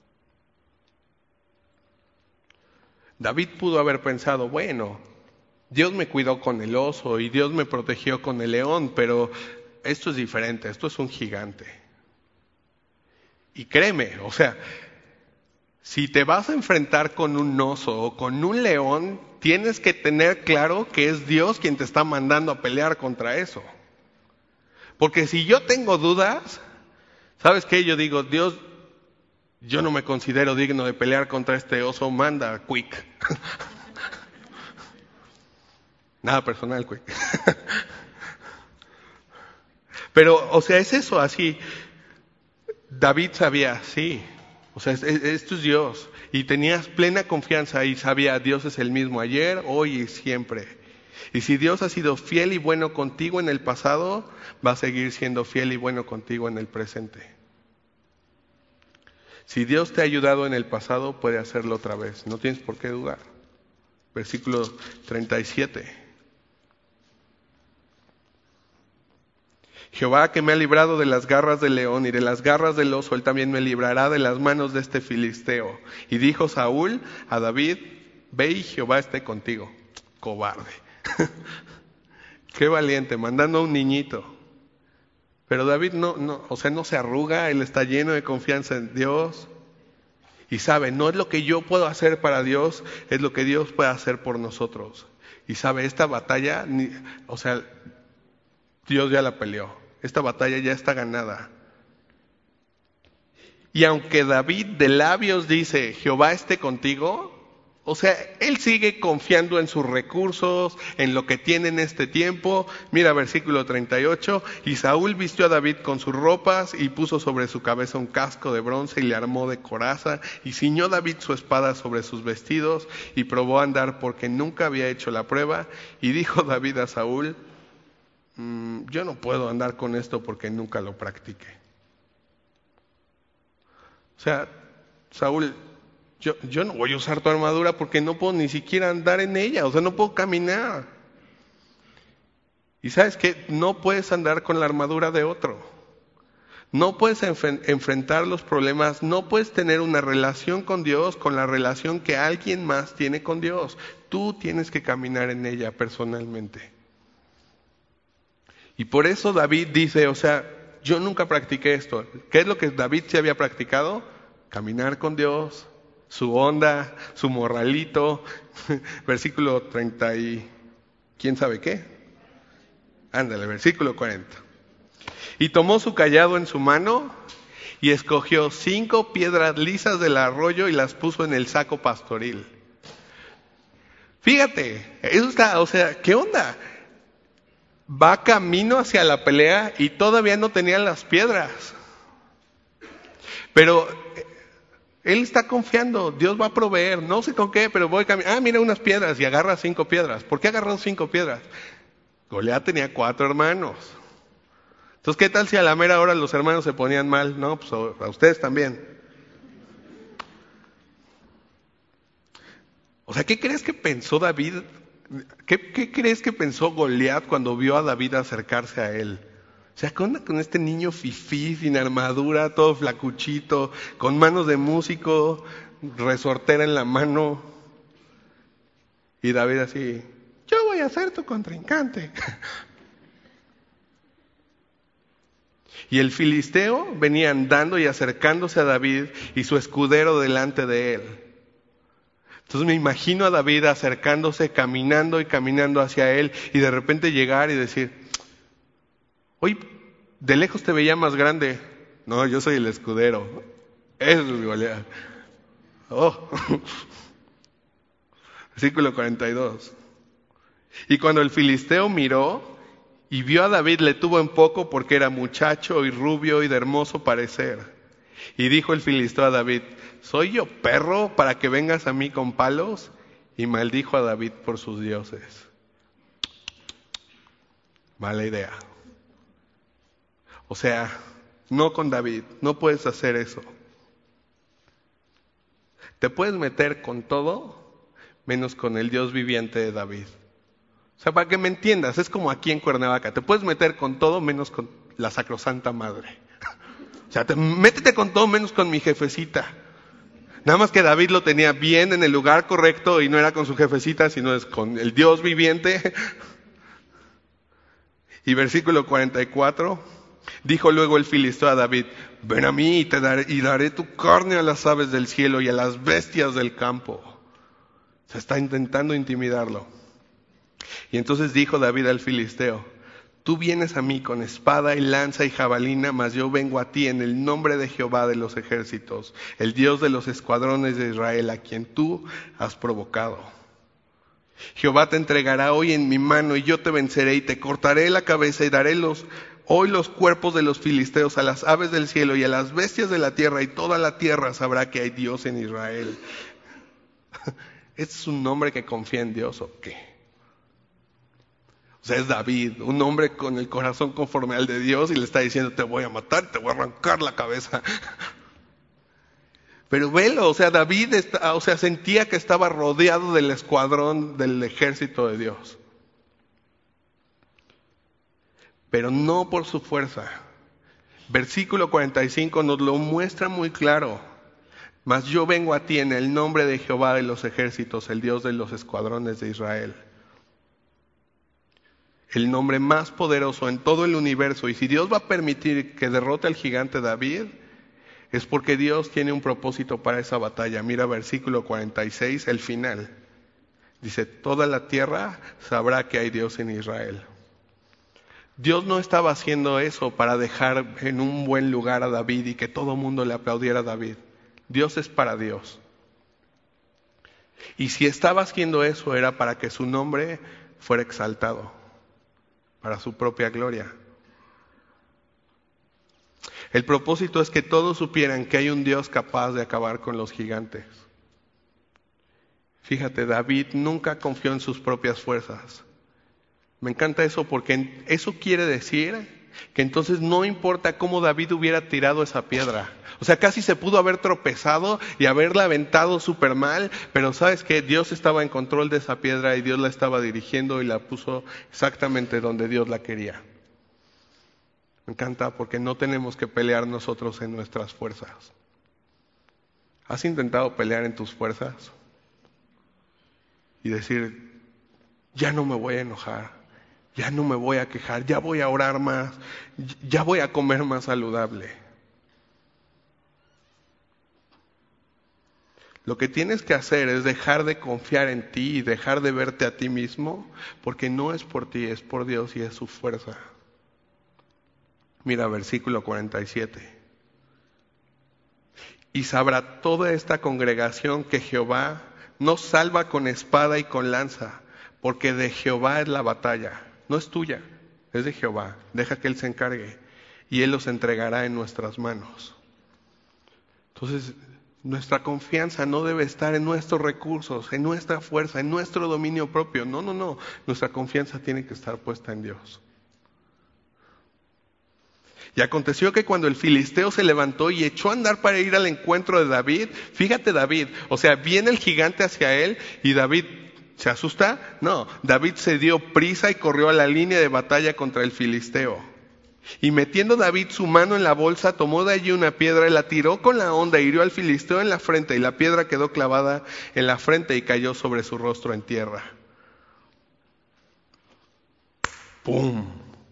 David pudo haber pensado, bueno, Dios me cuidó con el oso y Dios me protegió con el león, pero esto es diferente, esto es un gigante. Y créeme, o sea, si te vas a enfrentar con un oso o con un león, tienes que tener claro que es Dios quien te está mandando a pelear contra eso. Porque si yo tengo dudas, ¿sabes qué? Yo digo, Dios, yo no me considero digno de pelear contra este oso, manda, quick. Nada personal, quick. Pero, o sea, es eso, así. David sabía, sí, o sea, esto es Dios. Y tenías plena confianza y sabía, Dios es el mismo ayer, hoy y siempre. Y si Dios ha sido fiel y bueno contigo en el pasado, va a seguir siendo fiel y bueno contigo en el presente. Si Dios te ha ayudado en el pasado, puede hacerlo otra vez. No tienes por qué dudar. Versículo treinta y siete. Jehová que me ha librado de las garras del león y de las garras del oso, él también me librará de las manos de este filisteo. Y dijo Saúl a David, ve y Jehová esté contigo. Cobarde. Qué valiente, mandando a un niñito. Pero David no, no, o sea, no se arruga, él está lleno de confianza en Dios. Y sabe, no es lo que yo puedo hacer para Dios, es lo que Dios puede hacer por nosotros. Y sabe, esta batalla, o sea, Dios ya la peleó. Esta batalla ya está ganada. Y aunque David de labios dice, Jehová esté contigo, o sea, él sigue confiando en sus recursos, en lo que tiene en este tiempo. Mira versículo treinta y ocho, y Saúl vistió a David con sus ropas y puso sobre su cabeza un casco de bronce y le armó de coraza y ciñó David su espada sobre sus vestidos y probó a andar porque nunca había hecho la prueba. Y dijo David a Saúl, mmm, yo no puedo andar con esto porque nunca lo practiqué. O sea, Saúl, Yo, yo no voy a usar tu armadura porque no puedo ni siquiera andar en ella, o sea, no puedo caminar. Y sabes que no puedes andar con la armadura de otro. No puedes enf- enfrentar los problemas, no puedes tener una relación con Dios con la relación que alguien más tiene con Dios. Tú tienes que caminar en ella personalmente. Y por eso David dice, o sea, yo nunca practiqué esto. ¿Qué es lo que David se había practicado? Caminar con Dios. Su onda, su morralito, versículo treinta y ¿quién sabe qué? Ándale, versículo cuarenta. Y tomó su cayado en su mano y escogió cinco piedras lisas del arroyo y las puso en el saco pastoril. Fíjate, eso está, o sea, ¿qué onda? Va camino hacia la pelea y todavía no tenía las piedras. Pero él está confiando, Dios va a proveer, no sé con qué, pero voy caminando. Ah, mira unas piedras y agarra cinco piedras. ¿Por qué agarró cinco piedras? Goliat tenía cuatro hermanos. Entonces, ¿qué tal si a la mera hora los hermanos se ponían mal? No, pues a ustedes también. O sea, ¿qué crees que pensó David? ¿Qué, qué crees que pensó Goliat cuando vio a David acercarse a él? O sea, ¿qué onda con este niño fifí, sin armadura, todo flacuchito, con manos de músico, resortera en la mano? Y David así, yo voy a ser tu contrincante. Y el filisteo venía andando y acercándose a David y su escudero delante de él. Entonces me imagino a David acercándose, caminando y caminando hacia él y de repente llegar y decir, oye, de lejos te veía más grande. No, yo soy el escudero. Eso es Goliat. Oh. Versículo cuarenta y dos. Y cuando el filisteo miró y vio a David, le tuvo en poco porque era muchacho y rubio y de hermoso parecer. Y dijo el filisteo a David, ¿soy yo perro para que vengas a mí con palos? Y maldijo a David por sus dioses. Mala idea. O sea, no con David, no puedes hacer eso. Te puedes meter con todo, menos con el Dios viviente de David. O sea, para que me entiendas, es como aquí en Cuernavaca. Te puedes meter con todo, menos con la sacrosanta madre. O sea, te, métete con todo, menos con mi jefecita. Nada más que David lo tenía bien en el lugar correcto y no era con su jefecita, sino es con el Dios viviente. Y versículo cuarenta y cuatro, dijo luego el filisteo a David, ven a mí y, te daré, y daré tu carne a las aves del cielo y a las bestias del campo. Se está intentando intimidarlo. Y entonces dijo David al filisteo, tú vienes a mí con espada y lanza y jabalina, mas yo vengo a ti en el nombre de Jehová de los ejércitos, el Dios de los escuadrones de Israel, a quien tú has provocado. Jehová te entregará hoy en mi mano y yo te venceré y te cortaré la cabeza y daré los, hoy los cuerpos de los filisteos a las aves del cielo y a las bestias de la tierra, y toda la tierra sabrá que hay Dios en Israel. ¿Este es un hombre que confía en Dios o qué? O sea, es David, un hombre con el corazón conforme al de Dios y le está diciendo, te voy a matar, te voy a arrancar la cabeza. Pero velo, o sea, David está, o sea, sentía que estaba rodeado del escuadrón del ejército de Dios. Pero no por su fuerza. Versículo cuarenta y cinco nos lo muestra muy claro. Mas yo vengo a ti en el nombre de Jehová de los ejércitos, el Dios de los escuadrones de Israel. El nombre más poderoso en todo el universo. Y si Dios va a permitir que derrote al gigante David, es porque Dios tiene un propósito para esa batalla. Mira versículo cuarenta y seis, el final. Dice, toda la tierra sabrá que hay Dios en Israel. Dios no estaba haciendo eso para dejar en un buen lugar a David y que todo el mundo le aplaudiera a David. Dios es para Dios. Y si estaba haciendo eso era para que su nombre fuera exaltado, para su propia gloria. El propósito es que todos supieran que hay un Dios capaz de acabar con los gigantes. Fíjate, David nunca confió en sus propias fuerzas. Me encanta eso porque eso quiere decir que entonces no importa cómo David hubiera tirado esa piedra. O sea, casi se pudo haber tropezado y haberla aventado súper mal, pero ¿sabes qué? Dios estaba en control de esa piedra y Dios la estaba dirigiendo y la puso exactamente donde Dios la quería. Me encanta porque no tenemos que pelear nosotros en nuestras fuerzas. ¿Has intentado pelear en tus fuerzas? Y decir, ya no me voy a enojar, ya no me voy a quejar, ya voy a orar más, ya voy a comer más saludable. Lo que tienes que hacer es dejar de confiar en ti y dejar de verte a ti mismo, porque no es por ti, es por Dios y es su fuerza. Mira versículo cuarenta y siete. Y sabrá toda esta congregación que Jehová no salva con espada y con lanza, porque de Jehová es la batalla. No es tuya, es de Jehová. Deja que Él se encargue y Él los entregará en nuestras manos. Entonces, nuestra confianza no debe estar en nuestros recursos, en nuestra fuerza, en nuestro dominio propio. No, no, no. Nuestra confianza tiene que estar puesta en Dios. Y aconteció que cuando el filisteo se levantó y echó a andar para ir al encuentro de David, fíjate David, o sea, viene el gigante hacia él y David se asusta. No, David se dio prisa y corrió a la línea de batalla contra el filisteo. Y metiendo David su mano en la bolsa, tomó de allí una piedra y la tiró con la honda, hirió al filisteo en la frente y la piedra quedó clavada en la frente y cayó sobre su rostro en tierra. ¡Pum!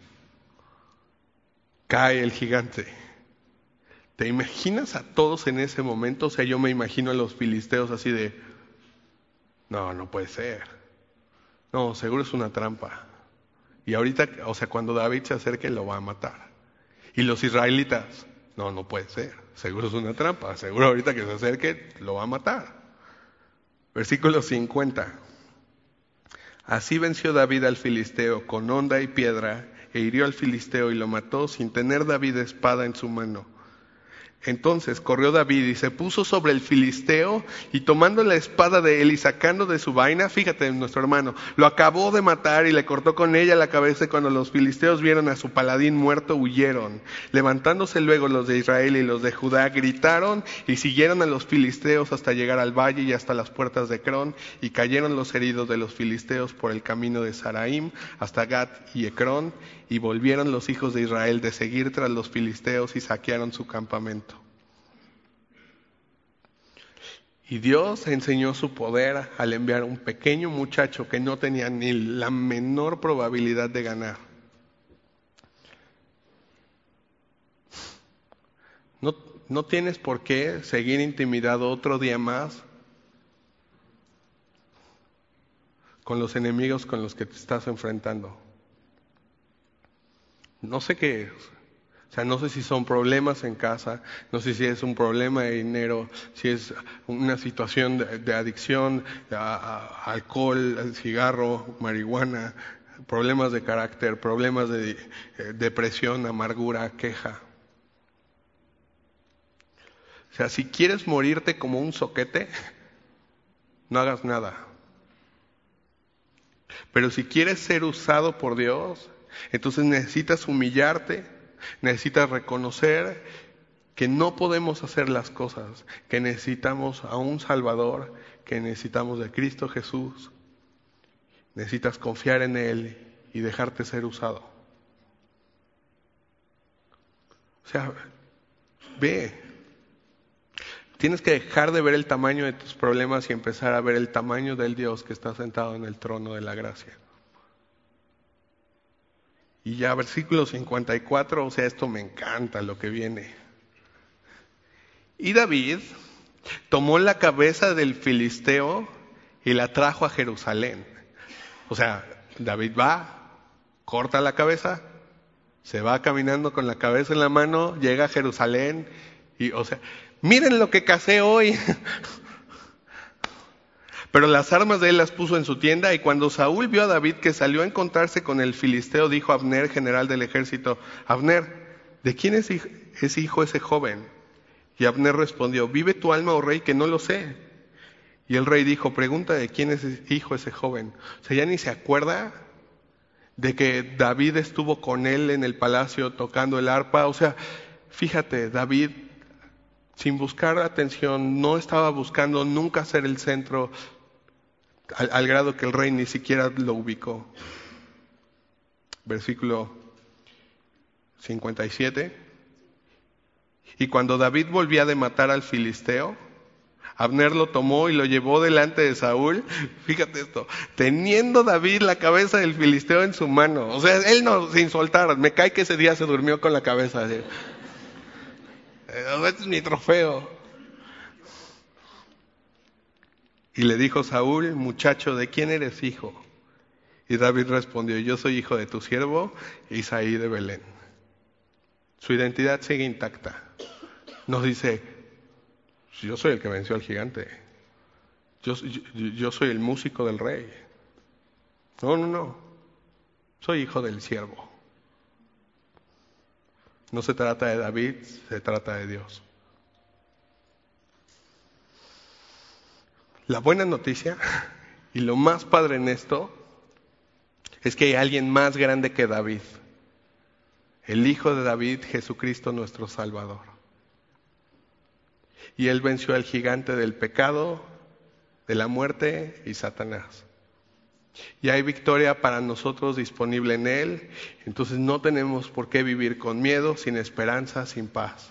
Cae el gigante. ¿Te imaginas a todos en ese momento? O sea, yo me imagino a los filisteos así de, no, no puede ser. No, seguro es una trampa. Y ahorita, o sea, cuando David se acerque lo va a matar. Y los israelitas, no, no puede ser. Seguro es una trampa. Seguro ahorita que se acerque lo va a matar. Versículo cincuenta. Así venció David al filisteo con honda y piedra, e hirió al filisteo y lo mató sin tener David espada en su mano. Entonces corrió David y se puso sobre el filisteo y tomando la espada de él y sacando de su vaina, fíjate nuestro hermano, lo acabó de matar y le cortó con ella la cabeza y cuando los filisteos vieron a su paladín muerto huyeron. Levantándose luego los de Israel y los de Judá gritaron y siguieron a los filisteos hasta llegar al valle y hasta las puertas de Ecrón y cayeron los heridos de los filisteos por el camino de Saraim hasta Gat y Ecrón y volvieron los hijos de Israel de seguir tras los filisteos y saquearon su campamento. Y Dios enseñó su poder al enviar a un pequeño muchacho que no tenía ni la menor probabilidad de ganar. No, no tienes por qué seguir intimidado otro día más con los enemigos con los que te estás enfrentando. No sé qué es. O sea, no sé si son problemas en casa, no sé si es un problema de dinero, si es una situación de, de adicción a, a alcohol, cigarro, marihuana, problemas de carácter, problemas de eh, depresión, amargura, queja. O sea, si quieres morirte como un zoquete, no hagas nada. Pero si quieres ser usado por Dios, entonces necesitas humillarte. Necesitas reconocer que no podemos hacer las cosas, que necesitamos a un Salvador, que necesitamos de Cristo Jesús. Necesitas confiar en Él y dejarte ser usado. O sea, ve. Tienes que dejar de ver el tamaño de tus problemas y empezar a ver el tamaño del Dios que está sentado en el trono de la gracia. Y ya versículo cincuenta y cuatro, o sea, esto me encanta lo que viene. Y David tomó la cabeza del filisteo y la trajo a Jerusalén. O sea, David va, corta la cabeza, se va caminando con la cabeza en la mano, llega a Jerusalén y, o sea, miren lo que casé hoy. Pero las armas de él las puso en su tienda, y cuando Saúl vio a David que salió a encontrarse con el filisteo, dijo a Abner, general del ejército: Abner, ¿de quién es hijo, es hijo ese joven? Y Abner respondió: vive tu alma, oh rey, que no lo sé. Y el rey dijo: pregunta de quién es hijo ese joven. O sea, ya ni se acuerda de que David estuvo con él en el palacio tocando el arpa. O sea, fíjate, David, sin buscar atención, no estaba buscando nunca ser el centro, Al, al grado que el rey ni siquiera lo ubicó. Versículo cincuenta y siete. Y cuando David volvía de matar al filisteo, Abner lo tomó y lo llevó delante de Saúl. Fíjate esto, teniendo David la cabeza del filisteo en su mano. O sea, él no, sin soltar. Me cae que ese día se durmió con la cabeza así. Este es mi trofeo. Y le dijo Saúl: muchacho, ¿de quién eres hijo? Y David respondió: yo soy hijo de tu siervo Isaí de Belén. Su identidad sigue intacta. Nos dice: yo soy el que venció al gigante. Yo, yo, yo soy el músico del rey. No, no, no. Soy hijo del siervo. No se trata de David, se trata de Dios. La buena noticia, y lo más padre en esto, es que hay alguien más grande que David el Hijo de David, Jesucristo nuestro Salvador. Y Él venció al gigante del pecado, de la muerte y Satanás. Y hay victoria para nosotros disponible en Él, entonces no tenemos por qué vivir con miedo, sin esperanza, sin paz.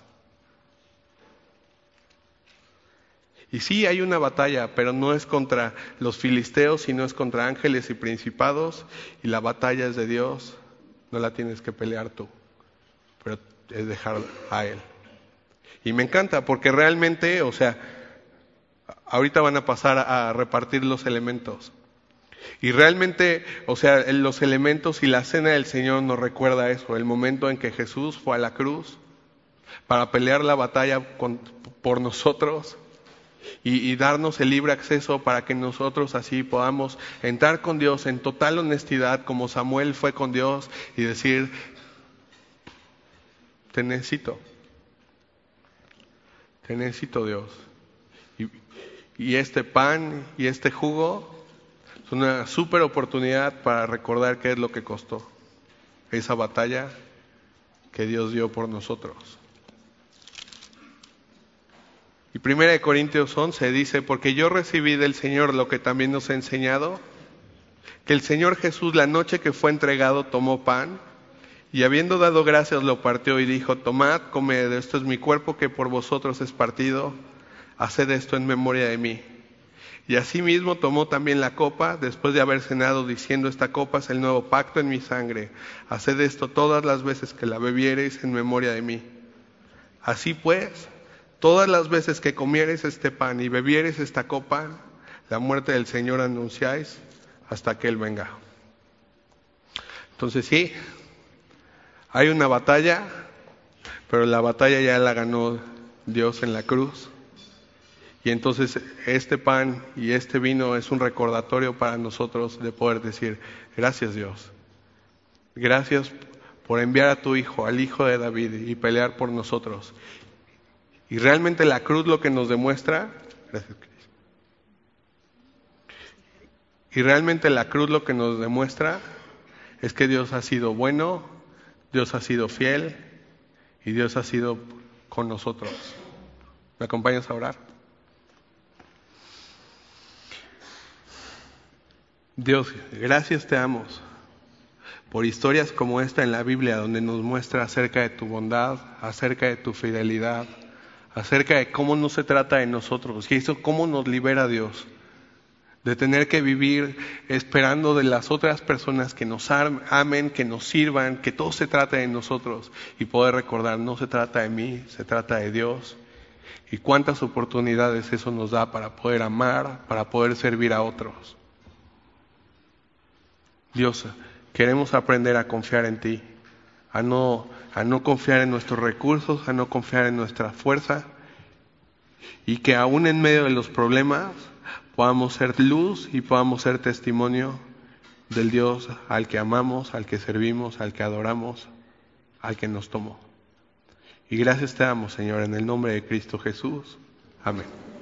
Y sí hay una batalla, pero no es contra los filisteos, sino es contra ángeles y principados, y la batalla es de Dios, no la tienes que pelear tú, pero es dejar a Él. Y me encanta porque realmente, o sea, ahorita van a pasar a repartir los elementos. Y realmente, o sea, los elementos y la cena del Señor nos recuerda eso, el momento en que Jesús fue a la cruz para pelear la batalla con, por nosotros y, y darnos el libre acceso para que nosotros así podamos entrar con Dios en total honestidad, como Samuel fue con Dios, y decir: te necesito, te necesito, Dios. Y, y este pan y este jugo es una súper oportunidad para recordar qué es lo que costó esa batalla que Dios dio por nosotros. Y primera de Corintios once dice: porque yo recibí del Señor lo que también nos ha enseñado, que el Señor Jesús, la noche que fue entregado, tomó pan, y habiendo dado gracias lo partió y dijo: tomad, comed, esto es mi cuerpo que por vosotros es partido, haced esto en memoria de mí. Y asimismo tomó también la copa, después de haber cenado, diciendo: esta copa es el nuevo pacto en mi sangre. Haced esto todas las veces que la bebiereis en memoria de mí. Así pues, todas las veces que comiereis este pan y bebiereis esta copa, la muerte del Señor anunciáis hasta que Él venga. Entonces sí, hay una batalla, pero la batalla ya la ganó Dios en la cruz. Y entonces este pan y este vino es un recordatorio para nosotros de poder decir: gracias, Dios. Gracias por enviar a tu Hijo, al Hijo de David, y pelear por nosotros. Y realmente la cruz lo que nos demuestra, gracias, Cristo. Y realmente la cruz lo que nos demuestra es que Dios ha sido bueno, Dios ha sido fiel y Dios ha sido con nosotros. ¿Me acompañas a orar? Dios, gracias te damos por historias como esta en la Biblia, donde nos muestra acerca de tu bondad, acerca de tu fidelidad, acerca de cómo no se trata de nosotros, y eso cómo nos libera Dios de tener que vivir esperando de las otras personas que nos amen, que nos sirvan, que todo se trata de nosotros, y poder recordar: no se trata de mí, se trata de Dios. Y cuántas oportunidades eso nos da para poder amar, para poder servir a otros. Dios, queremos aprender a confiar en ti, a no, a no confiar en nuestros recursos, a no confiar en nuestra fuerza, y que aún en medio de los problemas podamos ser luz y podamos ser testimonio del Dios al que amamos, al que servimos, al que adoramos, al que nos tomó. Y gracias te damos, Señor, en el nombre de Cristo Jesús. Amén.